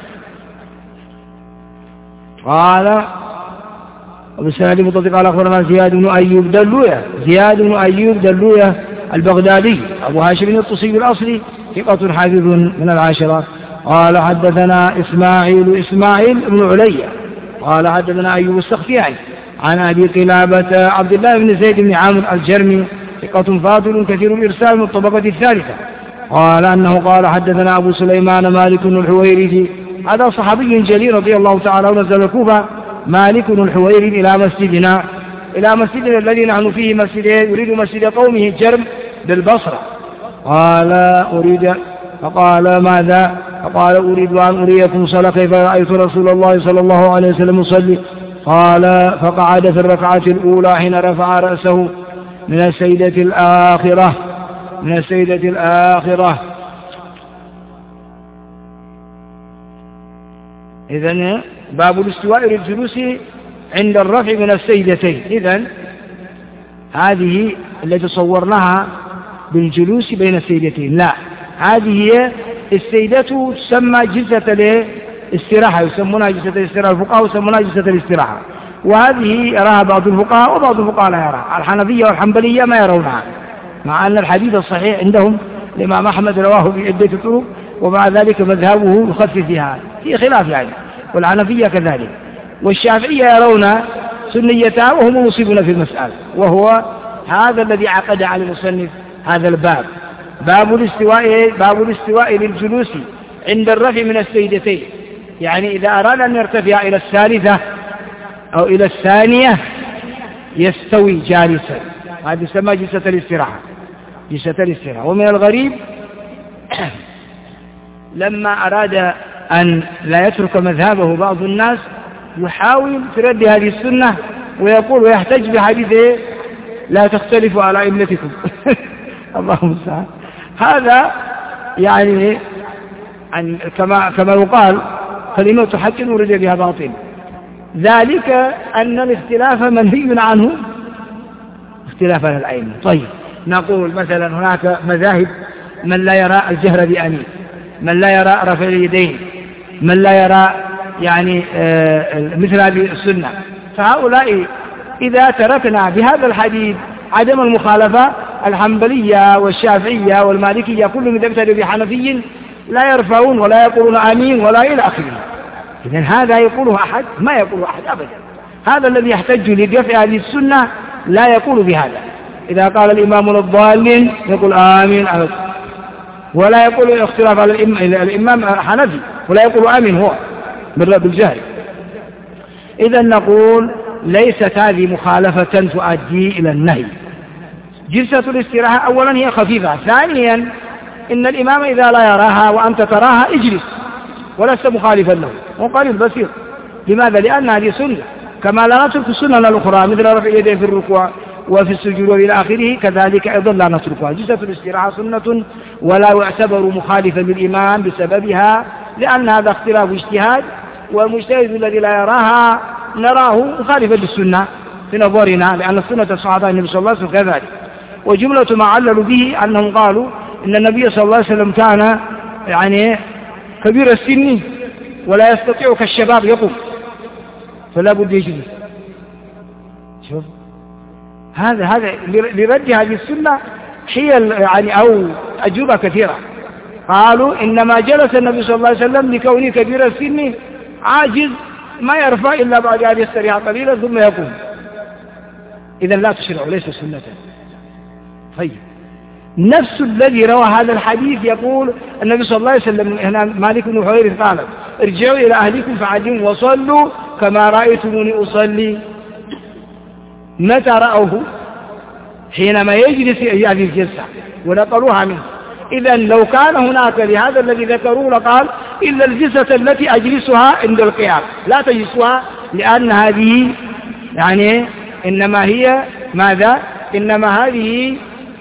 قال وبالسند المتصل قال أخبرنا زياد بن أيوب دلوية البغدادي أبو هاشم الطوسي الأصلي، ثقة حافظ من العاشرة. قال حدثنا إسماعيل بن عليا قال حدثنا أيوب السختياني عن أبي قلابة عبد الله بن زيد بن عامر الجرمي، ثقة فاضل كثير الإرسال من الطبقة الثالثة. قال أنه قال حدثنا أبو سليمان مالك الحويرثي، هذا صحابي جليل رضي الله تعالى عنه، نزل الكوفة مالك الحويرثي إلى مسجدنا الذي نحن فيه، يريد مسجد قومه جرم بالبصرة. فقال ماذا؟ فقال أريد أن أريكم صلاة كيف رأيت رسول الله صلى الله عليه وسلم يصلي. قال فقعد في الركعة الأولى حين رفع رأسه من السيدة الآخرة. إذن باب الاستواء للجلوس عند الرفع من السيدتين. إذن هذه التي صورناها بالجلوس بين السيدتين، لا، هذه هي السيدة تسمى جلسة الاستراحة، يسمونها جلسة الاستراحة، الفقهاء يسمونها جلسة الاستراحة، وهذه يراها بعض الفقهاء وبعض الفقهاء لا يراها. الحنفية والحنبلية ما يرونها، مع أن الحديث الصحيح عندهم الإمام أحمد رواه بعدة طرق، ومع ذلك مذهبه يخفف فيها، في خلاف يعني، والحنفية كذلك، والشافعية يرون سنيتها وهم مصيبون في المسألة، وهو هذا الذي عقد على المصنف هذا الباب، باب الاستواء للجلوس عند الرفع من السيدتين، يعني إذا أراد أن يرتفع إلى الثالثة أو إلى الثانية يستوي جالسا، هذا يسمى جلسة الاستراحة. ومن الغريب لما أراد أن لا يترك مذهبه بعض الناس يحاول في رد هذه السنة ويقول ويحتج بحديث لا تختلفوا على أئمتكم اللهم المستعان. هذا يعني كما يقال كلمة حق ورد بها باطل، ذلك أن الاختلاف منهي عنه اختلاف الأئمة. طيب نقول مثلا هناك مذاهب من لا يرى الجهر بأمين، من لا يرى رفع اليدين، من لا يرى يعني مثل هذه السنة، فهؤلاء إذا تركنا بهذا الحديث عدم المخالفة الحنبلية والشافعية والمالكية كلهم إذا ابتدوا بحنفي لا يرفعون ولا يقولون آمين ولا إلى آخره. إذن هذا يقوله أحد؟ ما يقوله أحد أبدا. هذا الذي يحتج لدفع هذه السنة لا يقول بهذا. إذا قال الإمام للضالين يقول آمين ولا يقول اختلاف على الإمام حنفي ولا يقول آمين هو بالجهل. إذن نقول ليست هذه مخالفة تؤدي إلى النهي. جلسة الاستراحة أولا هي خفيفة، ثانيا إن الإمام إذا لا يراها وأنت تراها اجلس ولست مخالفا له، وقليل بسيط. لماذا؟ لأن هذه سنة، كما لا نترك السنن الأخرى مثل رفع اليدين في الركوع وفي السجود وإلى آخره، كذلك أيضا لا نتركها. جلسة الاستراحة سنة ولا يعتبر مخالفا للإمام بسببها، لأن هذا اختلاف اجتهاد، والمجتهد الذي لا يراها نراه مخالفا للسنة في نظرنا، لأن السنة صحابة النبي صلى الله عليه وسلم كذلك. وجملة ما عللوا به أنهم قالوا إن النبي صلى الله عليه وسلم كان يعني كبير السن ولا يستطيع كالشباب يقوم، فلا بد يجلس. شوف هذا لرد هذه السنة هي يعني أو أجوبة كثيرة. قالوا إنما جلس النبي صلى الله عليه وسلم لكونه كبير السن عاجز ما يرفع إلا بعد أن يستريح قليلا ثم يقوم. إذن لا تشرع، ليس سنة. طيب نفس الذي روى هذا الحديث يقول النبي صلى الله عليه وسلم، هنا مالك بن حويرث قال ارجعوا إلى أهلكم فعلموا وصلوا كما رأيتموني أصلي. متى رأوه؟ حينما يجلس هذه الجلسة ونقلوها منه. إذن لو كان هناك لهذا الذي ذكروه لقال إلا الجلسة التي أجلسها عند القيام لا تجلسها، لأن هذه يعني إنما هي ماذا؟ إنما هذه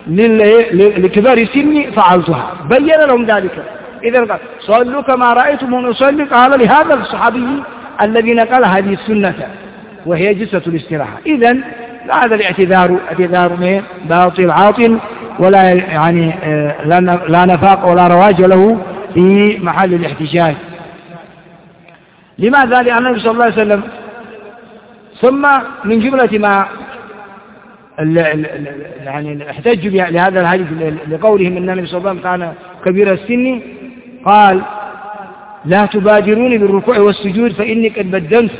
لكبار سني فعلتها، بين لهم ذلك. إذن قال صلوا كما رأيتم نصلي، قال لهذا الصحابي الذي نقل هذه السنة وهي جلسة الاستراحة. إذن هذا الاعتذار باطل عاطل، ولا يعني لا نفاق ولا رواج له في محل الاحتجاج. لماذا؟ لأن النبي صلى الله عليه وسلم ثم من جملة ما يعني احتج لهذا الحديث لقولهم ان النبي صلى الله عليه وسلم كان كبير السن، قال لا تبادروني بالركوع والسجود فإني قد بدنت.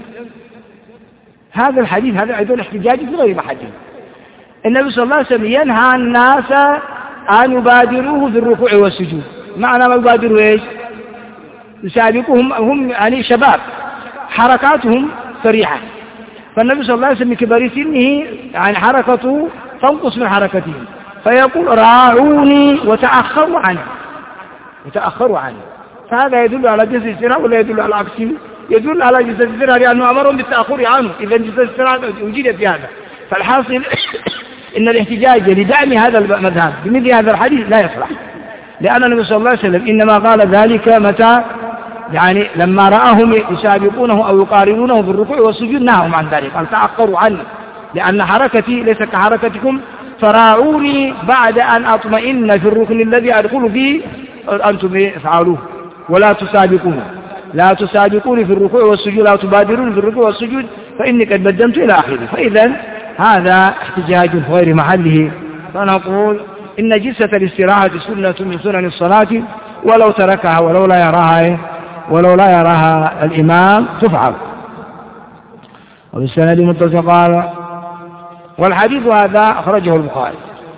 هذا الحديث هذا أيضا احتجاج غير محل. النبي صلى الله عليه وسلم ينهى الناس أن يبادروه في الركوع والسجود. معنى ما يبادروا ايش؟ يسابقهم، هم يعني شباب حركاتهم سريعة، فالنبي صلى الله عليه وسلم كبار سنه يعني حركته تنقص من حركتهم، فيقول راعوني وتأخروا عنه. فهذا يدل على جلسة الاستراحة ولا يدل على عكسه؟ يدل على جلسة الاستراحة لأنه أمرهم بالتأخر عنه. إذا جلسة الاستراحة وجدت في هذا، فالحاصل إن الاحتجاج لدعم هذا المذهب بمثل هذا الحديث لا يصلح، لأن النبي صلى الله عليه وسلم إنما قال ذلك متى؟ يعني لما رآهم يسابقونه أو يقارنونه في الركوع والسجود نهاهم عن ذلك، قال تأخروا عني لأن حركتي ليس كحركتكم، فراعوني بعد أن أطمئن في الركن الذي أدخل فيه أنتم افعلوه ولا تسابقوني في الركوع والسجود، لا تبادرون في الركوع والسجود فإني قد بدنت إلى آخره. فإذا هذا احتجاج غير محله. فنقول إن جلسة الاستراحة سنة من سنن الصلاة، ولو تركها ولو لا يراها الإمام تفعل. وبالسند متصل قال والحديث هذا أخرجه البخاري.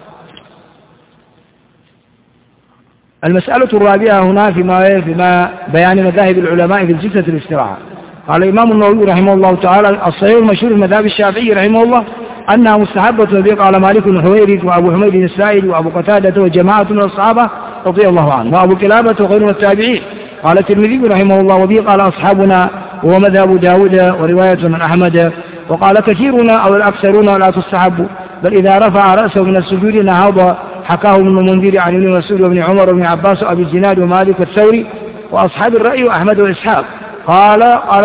المسألة الرابعة هنا فيما بيان مذاهب العلماء في جلسة الاستراحة. قال الإمام النووي رحمه الله تعالى الصحيح المشهور في مذهب الشافعي رحمه الله أنها مستحبة، الذي قال مالك بن حويرث وأبو حميد السائل وأبو قتادة وجماعة من الصحابة رضي الله عنه، وأبو كلابة وغيره من التابعين. قال الترمذي رحمه الله وبه قال أصحابنا وهو مذهب داود ورواية من أحمد. وقال كثيرنا أو الأكثرون لا تستحب، بل إذا رفع رأسه من السجود نهض، حكاه ابن المنذر عن ابن مسعود وابن عمر وابن عباس وأبي الزناد ومالك الثوري وأصحاب الرأي وأحمد وإسحاق. قال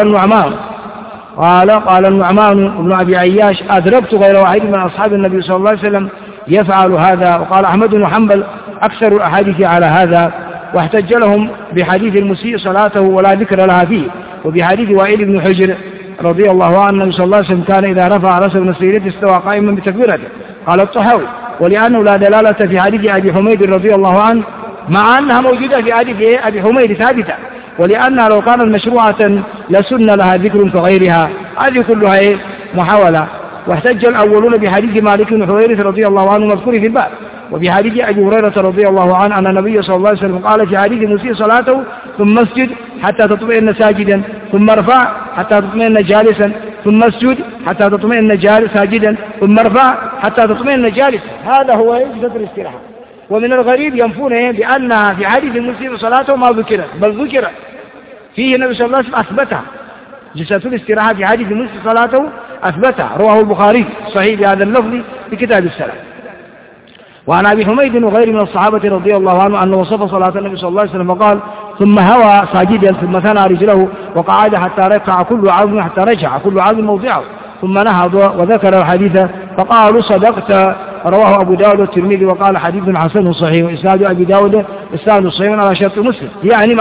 النعمان بن أبي عياش أدركت غير واحد من أصحاب النبي صلى الله عليه وسلم يفعل هذا. وقال أحمد بن حنبل أكثر الأحاديث على هذا، واحتج لهم بحديث المسيء صلاته ولا ذكر لها فيه، وبحديث وائل بن حجر رضي الله عنه النبي صلى الله عليه وسلم كان إذا رفع رأسه من السجود استوى قائما بتكبيرته. قال الطحاوي ولأنه لا دلالة في حديث أبي حميد رضي الله عنه، مع أنها موجودة في حديث أبي حميد ثابتة، ولأنها لو كانت مشروعة لسن لها ذكر كغيرها. هذه كلها محاولة. واحتج الأولون بحديث مالك بن حويرث رضي الله عنه مذكور في الباب، وبحديث أبي هريرة رضي الله عنه أن النبي صلى الله عليه وسلم قال في حديث مسيء صلاته ثم اسجد حتى تطمئن ساجدا، ثم ارفع حتى تطمئن جالسا، ثم اسجد حتى تطمئن ساجدا، ثم ارفع حتى تطمئن جالسا. هذا هو جلسة الاستراحة. ومن الغريب ينفون بأنها في حديث مسيء صلاته ما ذكرت، بل ذكرت فيه النبي صلى الله عليه وسلم أثبتها. جلسة الاستراحة في حديث مسيء صلاته أثبتها، رواه البخاري صحيح بهذا اللفظ في كتاب السلام. وعن أبي حميد وغيره من الصحابة رضي الله عنه أنه وصف صلاة النبي صلى الله عليه وسلم فقال ثم هوى ساجدا ثم ثنى رجله وقعد حتى رجع كل عظم موضعه ثم نهض، وذكر الحديث فقالوا صدقت. رواه أبو داود والترمذي وقال حديث حسن صحيح، وإسناد أبي داود إسناد صحيح على شرط مسلم. يعني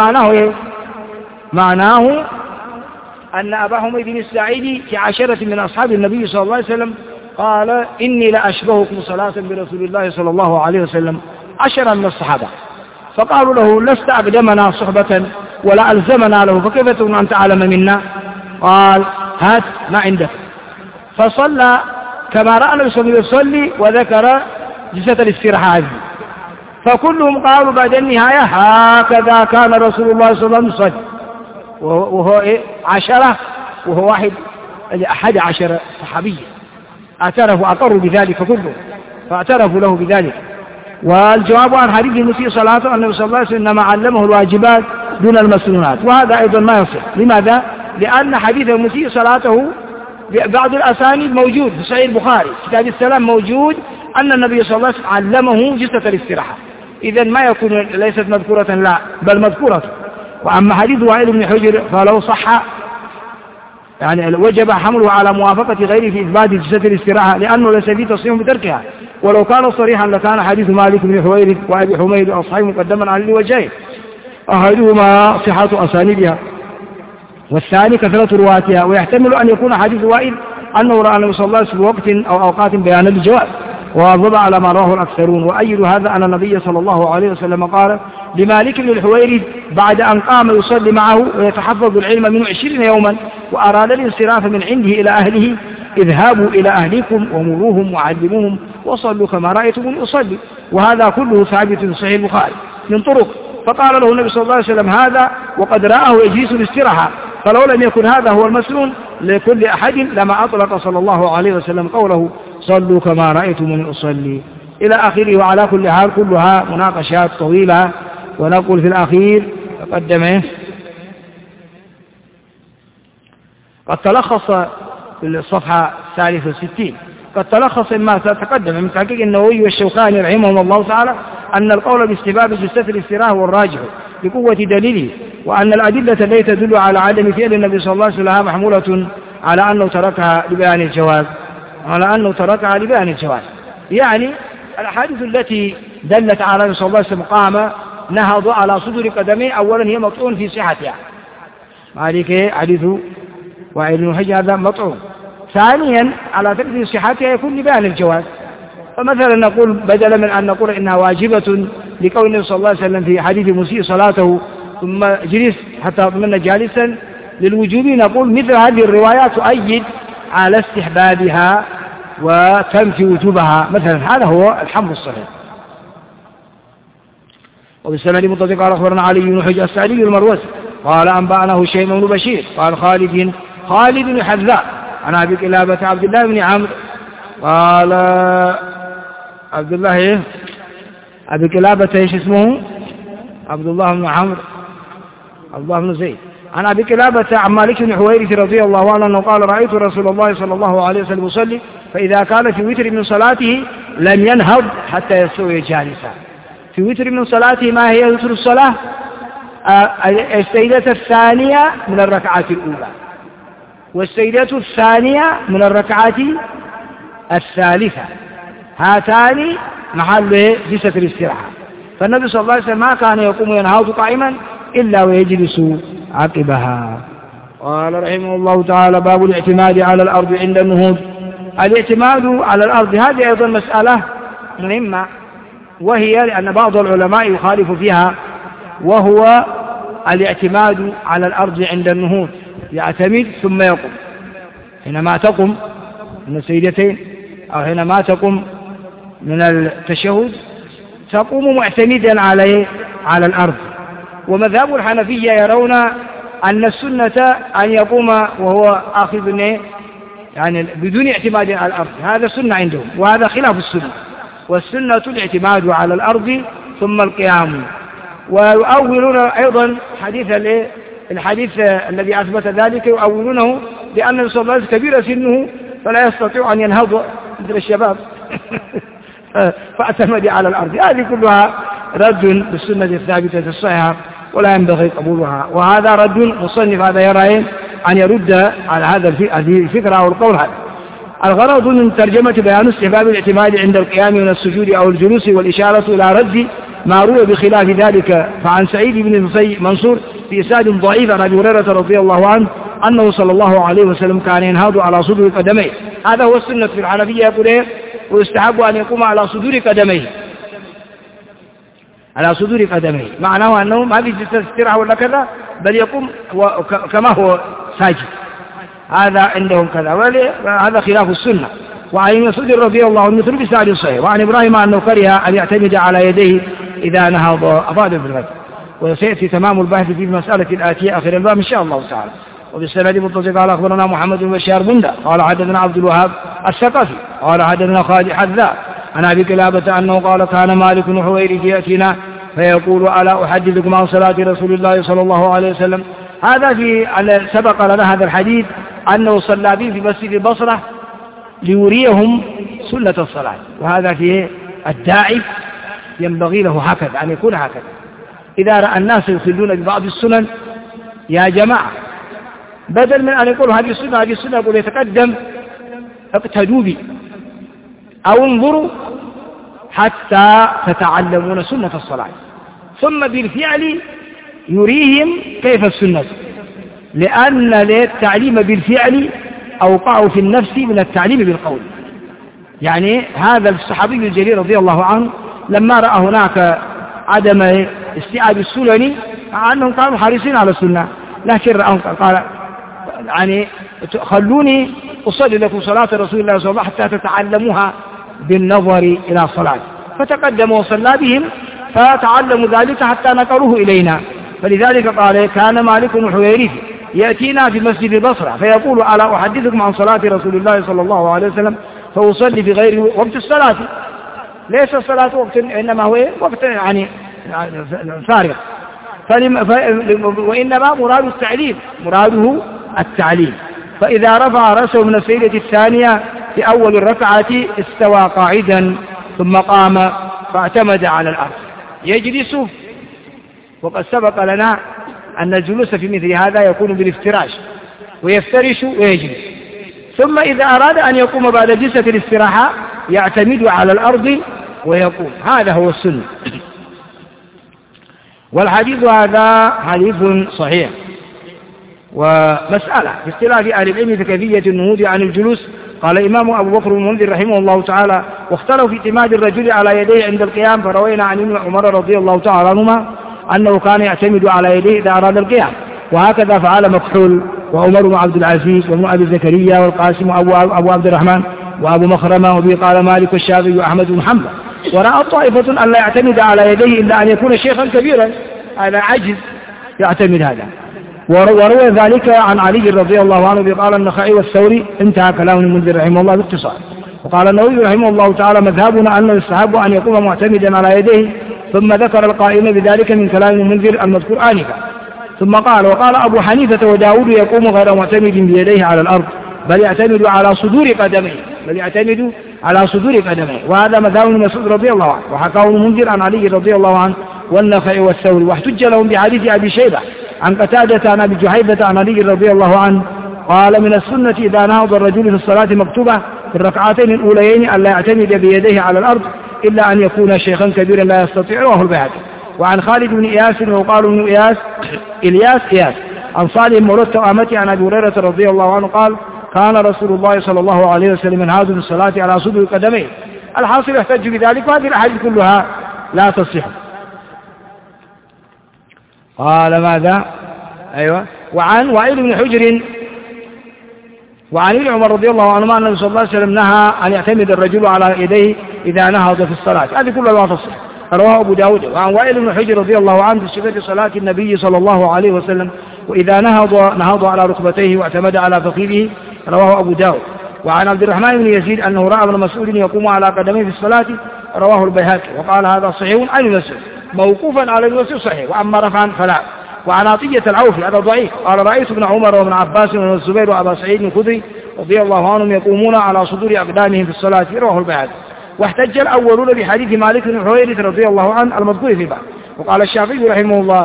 معناه أن أبا حميد الساعدي كعشرة من أصحاب النبي صلى الله عليه وسلم قال إني لأشبهكم صلاة برسول الله صلى الله عليه وسلم 10 من الصحابة. فقالوا له لست أقدمنا صحبة ولا ألزمنا له، فكيف تكون أنت أعلم منا؟ قال هات ما عندك. فصلى كما رأى النبي صلى الله عليه وسلم يصلي، وذكر جلسة الاستراحة هذه. فكلهم قالوا بعد النهاية هكذا كان رسول الله صلى الله عليه وسلم يصلي، وهو 10 وهو 11 صحابيا اعترفوا أقروا بذلك كله، فاعترفوا له بذلك. والجواب عن حديث المسيء صلاته أن النبي صلى الله عليه وسلم إنما علمه الواجبات دون المسنونات، وهذا أيضا ما يصح. لماذا؟ لأن حديث المسيء صلاته بعض الأسانيد موجود في صحيح البخاري كتاب السلام موجود أن النبي صلى الله عليه وسلم علمه جلسة الاستراحة. إذن ما يكون ليست مذكورة، لا بل مذكورة. وأما حديث وائل بن حجر فلو صح يعني وجب حمله على موافقة غيره في إثبات جلسة الاستراحة، لأنه ليس فيه تصريح بتركها، ولو كان صريحا لكان حديث مالك بن حويرث وأبي حميد وأصحابه مقدما على الوجهين، أحدهما صحة أسانيدها والثاني كثرة رواتها. ويحتمل أن يكون حديث وائل أنه رأى النبي صلى الله عليه وسلم في وقت أو أوقات بيان الجواز، وواظب على ما رواه الأكثرون. وأيد هذا أن النبي صلى الله عليه وسلم قال لمالك بن الحويرث بعد أن قام يصلي معه ويتحفظ العلم من 20 يوما وأراد الانصراف من عنده إلى أهله: اذهبوا إلى أهلكم ومروهم وعلموهم وصلوا كما رأيتم يصلي. وهذا كله ثابت في صحيح البخاري من طرق. فقال له النبي صلى الله عليه وسلم هذا وقد رآه يجلس الاستراحة، فلو لم يكن هذا هو المسنون لكل أحد لما أطلق صلى الله عليه وسلم قوله صلوا كما رأيتم أصلي إلى آخره. وعلى كل حال كلها مناقشات طويلة. ونقول في الأخير تقدمه قد تلخص في الصفحة 63 قد تلخص ما تقدم من تحقيق النووي والشوكاني رحمهم الله تعالى أن القول باستحباب جلسة الاستراحة والراجح بقوة دليله، وأن الأدلة التي تدل على عدم فعل النبي صلى الله عليه وسلم محمولة على أنه تركها لبيان الجواز. يعني الأحاديث التي دلت على النبي صلى الله عليه وسلم قام نهض على صدر قدميه أولا هي مطعون في صحتها، مالك حديث وائل بن حجر هذا مطعون. ثانيا على تقدير صحتها يكون لبيان الجواز. فمثلا نقول بدلا من أن نقول إنها واجبة لقول النبي صلى الله عليه وسلم في حديث مسيء صلاته ثم جلس حتى يطمئن جالسا للوجوب، نقول مثل هذه الروايات تؤيد على استحبابها وتنفي وجوبها مثلا. هذا هو الحمد الصحيح. وبالسند متصل قال أخبرنا علي بن حجر السعدي المروزي قال أنبأنا هشيم بن بشير قال خالد بن حذاء عن أبي كلابة عبد الله بن عمرو قال عبد الله أبي كلابة إيش اسمه عبد الله بن عمرو عبد الله بن زيد. عن أبي كلابة عن مالك بن حويرث رضي الله عنه أنه قال رأيت رسول الله صلى الله عليه وسلم يصلي فإذا كان في وتر من صلاته لم ينهض حتى يستوي جالسا. في وتر من صلاته ما هي وتر الصلاة؟ السيدة الثانية من الركعة الأولى والسيدة الثانية من الركعة الثالثة، هاتان محل جلسة الاستراحة. فالنبي صلى الله عليه وسلم ما كان يقوم ينهض قائما إلا ويجلس عقبها. قال رحمه الله تعالى: باب الاعتماد على الأرض عند النهوض. الاعتماد على الأرض هذه أيضا مسألة مهمة، وهي لأن بعض العلماء يخالف فيها، وهو الاعتماد على الأرض عند النهوض، يعتمد ثم يقوم. حينما تقوم من السيدتين أو حينما تقوم من التشهد تقوم معتمدا على الأرض. ومذهب الحنفية يرون أن السنة أن يقوم وهو آخذ يعني بدون اعتماد على الأرض، هذا سنة عندهم، وهذا خلاف السنة. والسنة الاعتماد على الأرض ثم القيام. ويؤولون أيضا الحديث الذي أثبت ذلك، يؤولونه بأن النبي صلى الله عليه وسلم كبير سنه فلا يستطيع أن ينهض مثل الشباب فاعتمد على الأرض. هذه كلها رد بالسنة الثابتة الصحيحة ولا ينبغي قبولها، وهذا رد مصنف هذا يرى أن يرد على هذه الفكرة أو القول هذا. الغرض من ترجمة بيان استحباب الاعتماد عند القيام من السجود أو الجلوس، والإشارة إلى رد ما روى بخلاف ذلك. فعن سعيد بن منصور في إسناد ضعيف عن أبي هريرة رضي الله عنه أنه صلى الله عليه وسلم كان ينهض على صدور قدميه. هذا هو السنة في الحنفية، يقول ويستحب أن يقوم على صدور قدميه، على صدور قدميه، معناه أنه ما في استراحة ولا كذا، بل يقوم كما هو ساجد. هذا عندهم كذا، وهذا خلاف السنة. وعن مسعود رضي الله عنه مثل بسعد صحيح. وعن إبراهيم أنه كره أن يعتمد على يديه إذا نهض. أفاد في الغد. وسيأتي تمام البحث في المسألة الآتية آخر الباب إن شاء الله تعالى. وبالسند متصل قال أخبرنا محمد بن بشار بندة قال حدثنا عبد الوهاب الثقفي قال حدثنا خالد حذاء عن أبي كلابة أنه قال كان مالك بن حويرث يأتينا فيقول: ألا أحدثكم عن صلاة رسول الله صلى الله عليه وسلم. هذا سبق لنا هذا الحديث أنه صلى به في مسجد البصرة ليريهم سنة الصلاة، وهذا فيه الداعي ينبغي له هكذا، أن يكون هكذا. إذا رأى الناس يخلون ببعض السنن يا جماعة، بدل من أن يقول هذه السنة يقول يتقدم اقتدوا بي أو انظروا حتى تتعلمون سنة الصلاة، ثم بالفعل يريهم كيف السنة، لأن التعليم بالفعل أوقع في النفس من التعليم بالقول. يعني هذا الصحابي الجليل رضي الله عنه لما رأى هناك عدم استيعاب السنن، مع أنهم كانوا حريصين على السنة، لكن رأى قال: يعني خلوني أصلي لكم صلاة رسول الله صلى الله عليه وسلم حتى تتعلموها بالنظر إلى الصلاة. فتقدم وصلى بهم فتعلموا ذلك حتى نقلوه إلينا. فلذلك قال: كان مالك بن حويرث يأتينا في مسجد البصرة فيقول: ألا أحدثكم عن صلاة رسول الله صلى الله عليه وسلم فأصلي في غير وقت الصلاة. ليس الصلاة وقت، إنما هو وقت يعني فارغ، وإنما مراد التعليم، مراده التعليم. فإذا رفع رأسه من السجدة الثانية في أول الركعة استوى قاعدا ثم قام فاعتمد على الأرض يجلس. وقد سبق لنا أن الجلوس في مثل هذا يكون بالافتراش، ويفترش ويجلس. ثم إذا أراد أن يقوم بعد جلسة الاستراحة يعتمد على الأرض ويقوم. هذا هو السنة. والحديث هذا حديث صحيح. ومسألة في اختلاف أهل العلم في كيفية النهوض عن الجلوس. قال الإمام أبو بكر المنذر رحمه الله تعالى: واختلوا في اعتماد الرجل على يديه عند القيام، فروينا عن ابن عمر رضي الله تعالى عنهما أنه كان يعتمد على يديه إذا أراد القيام، وهكذا فعل مكحول وعمر بن عبد العزيز وابن أبي زكريا والقاسم وأبو عبد الرحمن وأبو مخرمة، وبه قال مالك والشافعي وأحمد بن حنبل. ورأى طائفة أن لا يعتمد على يديه إلا أن يكون شيخا كبيرا، هذا عجز يعتمد هذا. وروى ذلك عن علي رضي الله عنه قال النخعي والثوري. انتهى كلام المنذر رحمه الله باختصار. وقال النووي رحمه الله تعالى: مذهبنا أنه يستحب أن يقوم معتمدا على يديه ثم ذكر القائل بذلك من كلام المنذر المذكور آنفا. ثم قال: وقال أبو حنيفة وداود يقوم غير معتمد بيديه على الأرض بل يعتمد على صدور قدميه، وهذا مذهب ابن مسعود رضي الله عنه، وحكاه المنذر عن علي رضي الله عنه والنخعي والثوري، واحتج لهم بحديث أبي شيبة عن قتادة عن أبي جحيفة عن علي رضي الله عنه قال: من السنة إذا نهض الرجل في الصلاة مكتوبة في الركعتين الأوليين أن لا يعتمد بيديه على الأرض إلا أن يكون شيخا كبيرا لا يستطيع، رواه البيهقي. وعن خالد بن إياس وقال ابن إياس عن صالح مولى التوأمة عن أبي هريرة رضي الله عنه قال: كان رسول الله صلى الله عليه وسلم ينهض في الصلاة على صدر قدميه. الحاصل يحتج بذلك، وهذه الأحاديث كلها لا تصح. قال ماذا؟ أيوة. وعن وائل بن حجر وعن ابن عمر رضي الله عنهما أن النبي صلى الله عليه وسلم نهى أن يعتمد الرجل على يديه إذا نهض في الصلاة، هذه كلها لا تصح، رواه أبو داود. وعن وائل بن حجر رضي الله عنه في صفة صلاة النبي صلى الله عليه وسلم وإذا نهض على ركبتيه واعتمد على فخذه، رواه أبو داود. وعن عبد الرحمن بن يزيد أنه رأى ابن مسعود يقوم على قدميه في الصلاة، رواه البيهقي. وقال: هذا صحيح عن المسعود، موقوفا على المسعود صحيح، وأما رفعا فلا. وعن عطية العوفي هذا ضعيف قال: رأيت ابن عمر وابن عباس والزبير وأبا سعيد الخدري رضي الله عنهم يقومون على صدور أقدامهم في الصلاة، رواه البيهقي. واحتج الأولون بحديث مالك بن حويرث رضي الله عنه المذكور في بعض. وقال الشافعي رحمه الله: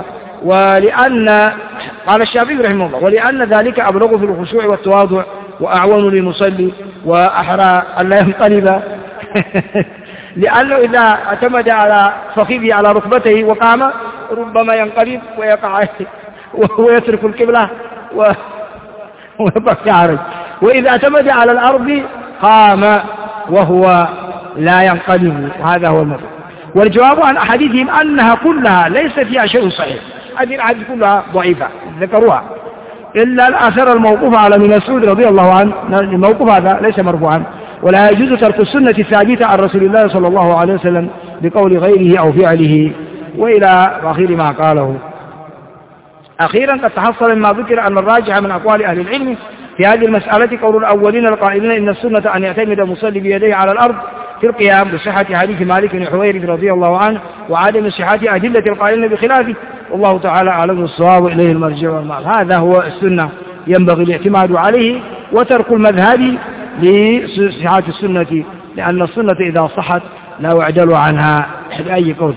ولأن ذلك أبلغ في الخشوع والتواضع وأعون للمصلي وأحرى أن لا ينقلب لأنه إذا اعتمد على فخذه على ركبته وقام ربما ينقلب ويقع ويترك القبلة ويبقى عارج، وإذا اعتمد على الأرض قام وهو لا ينقلب، هذا هو المطلوب. والجواب عن أحاديثهم أنها كلها ليس فيها شيء صحيح، هذه الأحاديث كلها ضعيفة ذكروها إلا الأثر الموقوف على ابن مسعود رضي الله عنه، الموقوف هذا ليس مرفوعا. ولا يجوز ترك السنة الثابتة عن رسول الله صلى الله عليه وسلم بقول غيره أو فعله، وإلى آخر ما قاله. أخيرا قد تحصل مما ذكر أن الراجح من أقوال أهل العلم في هذه المسألة قول الأولين القائلين إن السنة أن يعتمد المصلي بيديه على الأرض في القيام بصحة حديث مالك بن حويرث رضي الله عنه وعدم صحة أدلة القائلين بخلافه، والله تعالى أعلم بالصواب وإليه المرجع والمآب. هذا هو السنة ينبغي الاعتماد عليه وترك المذهب لصحة السنة، لأن السنة إذا صحت لا يعدل عنها بأي قول.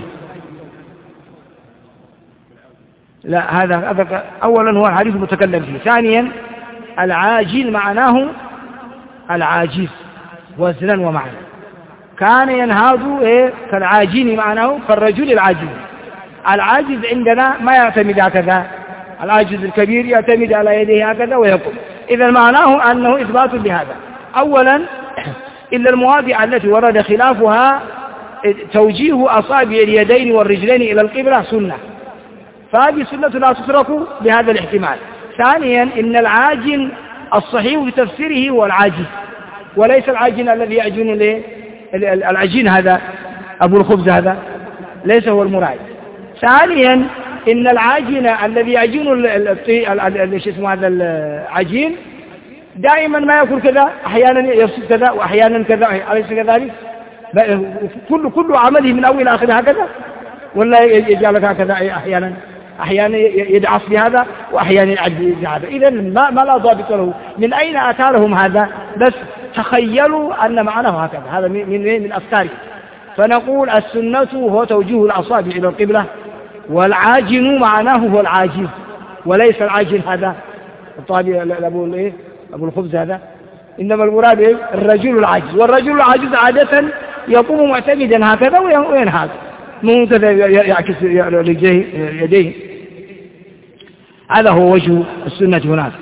لا، هذا أولا هو الحديث المتكلم فيه. ثانيا العاجل معناه العاجز وزنا ومعنى، كان ينهض كالعاجين معناه كالرجل العاجز. العاجز عندنا ما يعتمد هكذا، العاجز الكبير يعتمد على يديه هكذا ويقوم. إذا معناه أنه إثبات لهذا. أولا إلا المواضع التي ورد خلافها توجيه أصابع اليدين والرجلين إلى القبلة سنة، فهذه سنة لا تترك بهذا الاحتمال. ثانيا إن العاجن الصحيح بتفسيره هو العاجز، وليس العاجن الذي يعجن العجين هذا أبو الخبز، هذا ليس هو المراد. ثانيا إن العاجن الذي يعجن هذا العجين دائما ما يأكل كذا، أحيانا يفسد كذا وأحيانا كذا، أليس كذلك؟ كل عمله من أول آخر هكذا، ولا يجعلك هكذا أحيانا يدعس بهذا وأحيانا يعجز بهذا. إذا ما لا ضابط له. من أين أتى لهم هذا؟ بس تخيلوا أن معناه هكذا، هذا من أفكاره. فنقول السنة هو توجيه الأصابع إلى القبلة، والعاجن معناه هو العاجز، وليس العاجن هذا أبو الخبز هذا، إنما المراد الرجل العاجز. والرجل العاجز عادة يقوم معتمدا هكذا وينهض، مو كذا يعكس يديه. هذا هو وجه السنة هناك.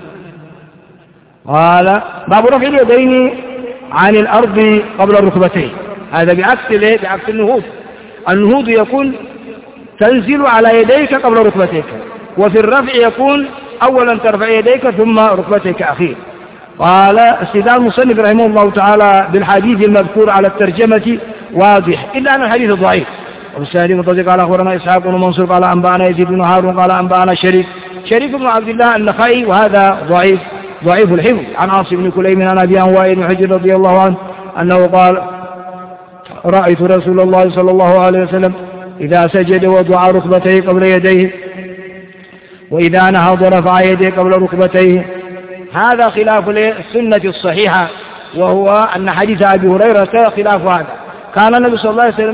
قال: باب رفع اليدين عن الأرض قبل الركبتين، هذا بعكس النهوض. النهوض يكون تنزل على يديك قبل ركبتيك، وفي الرفع يكون أولا ترفع يديك ثم ركبتيك أخير. قال استدلال المصنف رحمه الله تعالى بالحديث المذكور على الترجمة واضح، إلا أن الحديث ضعيف. والسائل متصل قال أخبرنا إسحاق بن منصور قال أنبأنا يزيد بن هارون قال أنبأنا شريك بن عبد الله النخعي، وهذا ضعيف الحفظ. عن عاصم بن كليم عن أبي وائل بن حجر رضي الله عنه أنه قال: رأيت رسول الله صلى الله عليه وسلم إذا سجد وضع ركبتيه قبل يديه، وإذا نهض رفع يديه قبل ركبتيه. هذا خلاف السنة الصحيحة، وهو أن حديث أبي هريرة خلاف هذا. كان النبي صلى الله عليه وسلم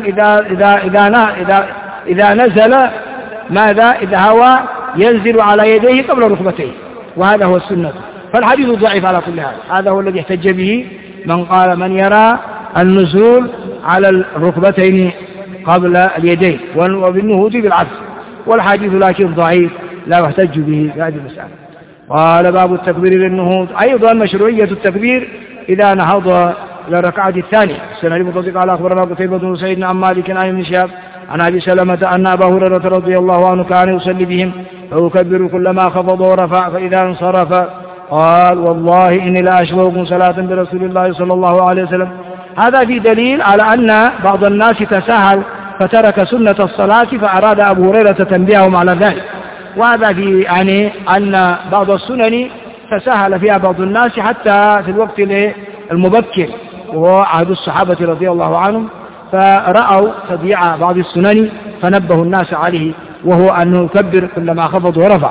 إذا نزل إذا هوى ينزل على يديه قبل ركبتيه، وهذا هو السنة. فالحديث ضعيف على كل حال. هذا هو الذي احتج به من قال من يرى النزول على الركبتين قبل اليدين وبالنهوض بالعكس، والحديث لكن ضعيف لا يحتج به في هذه المسألة. قال باب التكبير للنهوض، أيضا مشروعية التكبير إذا نهض إلى الركعة الثانية. السنة المتصل قال أخبرنا قتيبة بن سعيد عن مالك عن ابن شهاب عن أبي سلمة أن أبا هريرة رضي الله عنه كان يصلي بهم فيكبر كلما خفض ورفع، فإذا انصرف قال والله إني لا أشبهكم صلاة برسول الله صلى الله عليه وسلم. هذا في دليل على أن بعض الناس تساهل فترك سنة الصلاة، فأراد أبو هريرة تنبيههم على ذلك. وهذا في يعني أن بعض السنن تساهل فيها بعض الناس حتى في الوقت المبكر، وهو عهد الصحابة رضي الله عنهم، فرأوا تضييع بعض السنن فنبهوا الناس عليه، وهو أنه يكبر كلما خفض ورفع.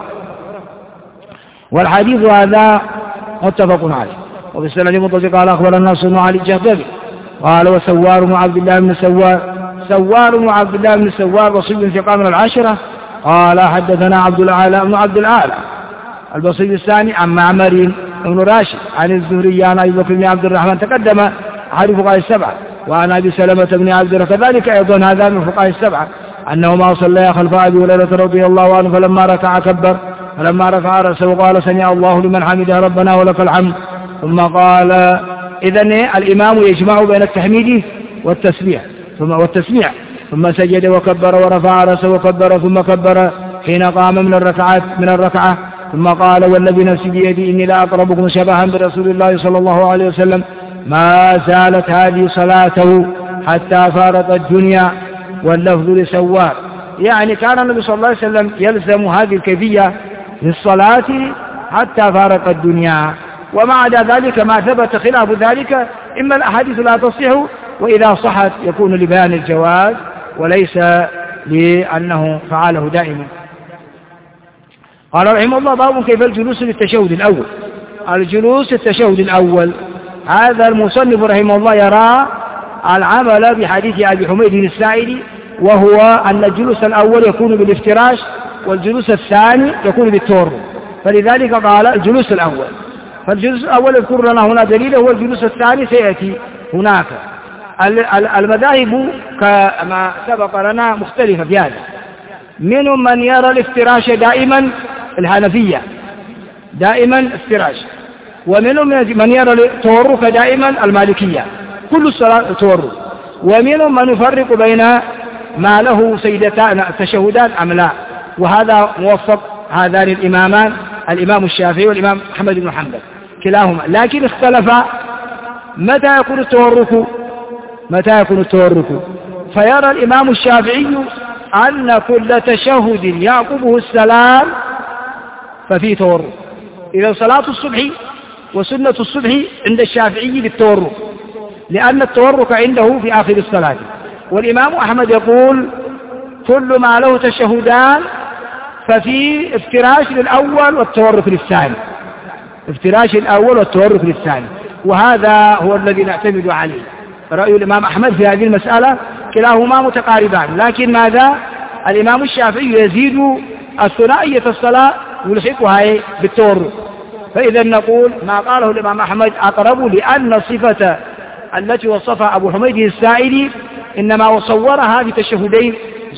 والحديث هذا متفق عليه. وفي السنة المتصل قال أخبرنا الناس بن علي الجهضمي قال وسوار بن عبد الله بن سوار بن عبد الله بن سوار بصري ثقة من العشرة قال حدثنا عبد الأعلى بن عبد الأعلى البصري الثاني عن معمر بن راشد عن الزهري عن أبي بكر بن عبد الرحمن تقدم أحد فقهاء السبعة، وعن أبي سلمة بن عبد الرحمن كذلك أيضا هذا من فقهاء السبعة أنهما صليا خلف أبي هريرة رضي الله عنه، فلما ركع كبر، فلما رفع رأسه قال سمع الله لمن حمده ربنا ولك الحمد، ثم قال. إذن الإمام يجمع بين التحميد والتسميع ثم سجد وكبر ورفع رأسه وكبر ثم كبر حين قام من الركعة ثم قال والذي نفسي بيدي إني لا أقربكم شبها برسول الله صلى الله عليه وسلم ما زالت هذه صلاته حتى فارق الدنيا. واللفظ لسوار، يعني كان النبي صلى الله عليه وسلم يلزم هذه الكيفية في الصلاة حتى فارق الدنيا. وما عدا ذلك ما ثبت خلاف ذلك إما الأحاديث لا تصح، وإذا صحت يكون لبيان الجواز وليس لأنه فعله دائما. قال رحمه الله باب كيف الجلوس للتشهد الأول. الجلوس التشهد الأول هذا المصنف رحمه الله يرى العمل بحديث أبي حميد الساعدي، وهو أن الجلوس الأول يكون بالافتراش والجلوس الثاني يكون بالتورك، فلذلك قال الجلوس الأول. فالجلوس الأول يذكر لنا هنا دليله، والجلوس الثاني سيأتي هناك. المذاهب كما سبق لنا مختلفة في هذا، منهم من يرى الافتراش دائما الحنفية دائما افتراش، ومنهم من يرى التورك دائما المالكية كل الصلاة تورك، ومنهم من يفرق بين ما له سيدتان تشهدان أم لا، وهذا موفق هذان الإمامان الإمام الشافعي والإمام أحمد بن حنبل كلاهما، لكن اختلف متى يكون التورك. فيرى الإمام الشافعي أن كل تشهد يعقبه السلام ففيه تورك. إذا صلاة الصبح وسنة الصبح عند الشافعي بالتورك، لأن التورك عنده في آخر الصلاة. والإمام أحمد يقول كل ما له تشهدان ففي افتراش للأول والتورك للثاني، افتراش الأول والتورك للثاني، وهذا هو الذي نعتمد عليه. رأي الإمام أحمد في هذه المسألة كلاهما متقاربان، لكن ماذا الإمام الشافعي يزيد الثنائية الصلاة يلحقها بالتورك. فإذا نقول ما قاله الإمام أحمد أقرب، لأن الصفة التي وصفها أبو حميد الساعدي إنما وصورها في تشهدين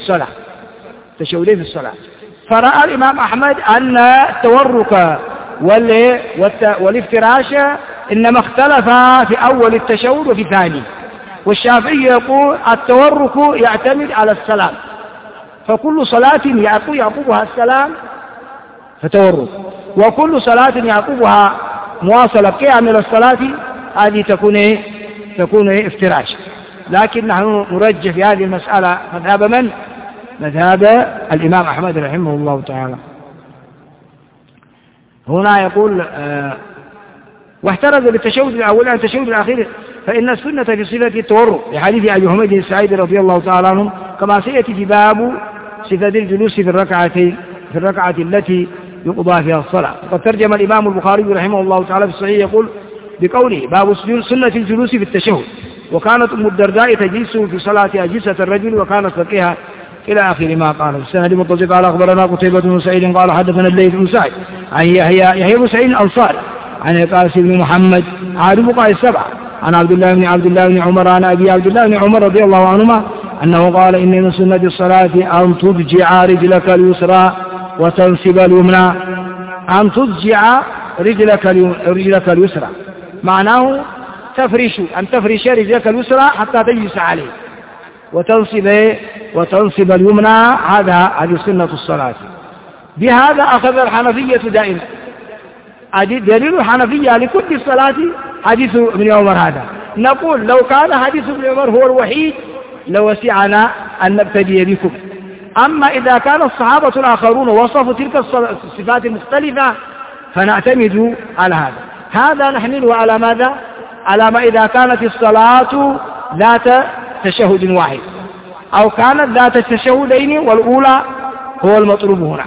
في الصلاة. فرأى الإمام أحمد أن التورك والافتراش إنما اختلفا في أول التشهد وفي ثاني، والشافعي يقول التورك يعتمد على السلام، فكل صلاة يعقبها السلام فتورك، وكل صلاة يعقبها مواصلة قيام إلى الصلاة هذه تكون افتراش. لكن نحن نرجح في هذه المسألة مذهب من؟ مذهب الإمام أحمد رحمه الله تعالى. هنا يقول واحترز بالتشهد الأول عن التشهد الأخير، فإن السنة في صفة التورك لحديث أبي حميد السعيدي رضي الله تعالى عنه، كما سيأتي في باب صفة الجلوس في الركعة التي يقضى فيها الصلاة. وقد ترجم الإمام البخاري رحمه الله تعالى في الصحيح يقول بقوله باب سنة الجلوس في التشهد، وكانت أم الدرداء تجلس في صلاة أجلسة الرجل وكانت فقيها إلى آخر ما قال. السند متصل قال أخبرنا قتيبة بن سعيد قال حدثنا الليث بن سعد عن يحيى بن سعيد الأنصاري عن القاسم بن محمد عارف فقهاء السبعة عن عبد الله بن عمر عن أبي عبد الله بن عمر رضي الله عنهما أنه قال إن من سنة الصلاة أن تضجع رجلك اليسرى وتنصب اليمنى. أن تضجع رجلك اليسرى معناه أن تفرش رجلك اليسرى حتى تجلس عليه، وتنصب اليمنى. هذه سنة الصلاة. بهذا أخذ الحنفية دائما. دليل الحنفية لكل الصلاة حديث ابن عمر هذا. نقول لو كان حديث ابن عمر هو الوحيد لوسعنا أن نبتدي بكم. أما إذا كان الصحابة الآخرون وصفوا تلك الصفات المختلفة فنعتمد على هذا نحمله على ماذا؟ على ما إذا كانت الصلاة ذات تشهد واحد أو كانت ذات تشهدين والأولى هو المطلوب هنا.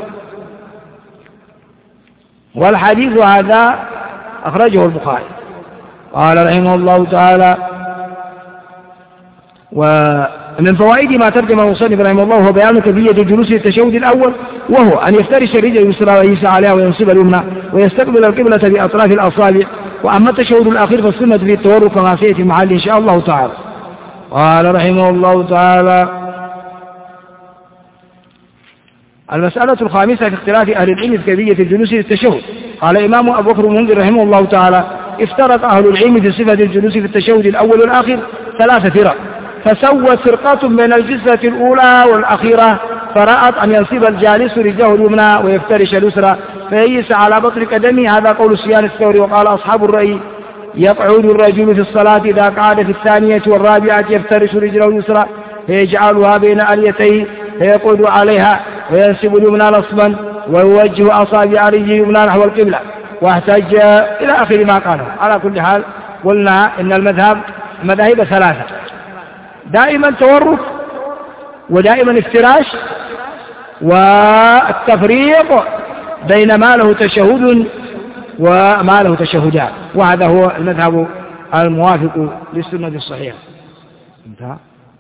والحديث هذا أخرجه البخاري. قال رحمه الله تعالى: ومن فوائد ما ترجم المصنف رحمه الله هو بيان كيفية الجلوس للتشهد الأول، وهو أن يفترش الرجل اليسرى ويجلس عليها وينصب اليمنى ويستقبل القبلة بأطراف الأصابع. وأما التشهد الأخير فالسنة في التورك كما سيأتي المحل إن شاء الله تعالى. قال رحمه الله تعالى: المسألة الخامسة في اختلاف أهل العلم في كيفية الجلوس للتشهد. قال الإمام أبو بكر المنذر رحمه الله تعالى: افترق أهل العلم في صفة الجلوس في التشهد الأول والآخر 3 فرق، فسوت فرقة بين الجلسة الأولى والأخيرة، فرأت أن ينصب الجالس رجله اليمنى ويفترش اليسرى فيجلس على بطن قدمه. هذا قول سفيان الثوري. وقال أصحاب الرأي: يقعد الرجل في الصلاة إذا قعد في الثانية والرابعة يفترش رجله اليسرى فيجعلها بين أليتيه فيقعد عليها وينصب اليمنى نصبا ويوجه أصابع رجله اليمنى نحو القبلة، واحتج إلى آخر ما قاله. على كل حال قلنا إن المذاهب 3: دائما تورك، ودائما افتراش، والتفريق بين ما له تشهد وما له تشهدان. وهذا هو المذهب الموافق للسنة الصحيحة. انتهى.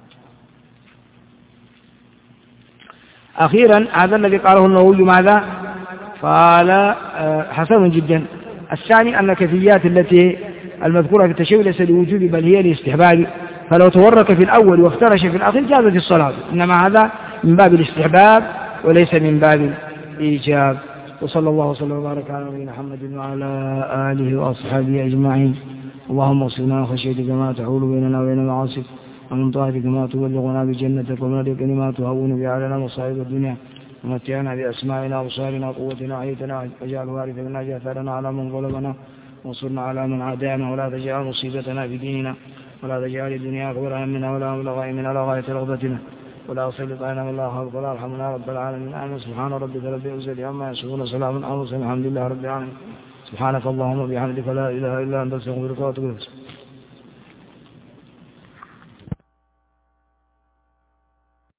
أخيرا هذا الذي قاله النووي ماذا؟ قال حسن جدا. الثاني أن الكيفيات التي المذكورة في التشهد ليس لوجوب بل هي لاستحباب، فلو تورك في الأول وافترش في الأخير جازت الصلاة، إنما هذا من باب الاستحباب وليس من باب الإيجاب. وصلى الله وسلم وبارك على نبينا محمد وعلى آله وأصحابه أجمعين. اللهم اغفرنا خشيتك ما تحول بيننا وبين معاصيك، ومن طاعتك ما تبلغنا بجنتك، ومن اليقين ما تهون به علينا مصائب الدنيا، ومتعنا بأسماعنا وأبصارنا وقوتنا أحييتنا، واجعل وارث منا جاثرنا على من ظلمنا، وانصرنا على من عادانا، ولا تجعل مصيبتنا في ديننا، ولا تجعل الدنيا أكبر همنا ولا مبلغ علمنا ولا غاية رغبتنا، ولا سلط علينا من لا خلق ولا ارحمنا رب العالمين. آمين. سبحان ربك رب العزة عما يصفون، سلام على المرسلين، الحمد لله رب العالمين. سبحانك اللهم وبحمدك لا إله إلا أنت، أستغفرك وأتوب إليك.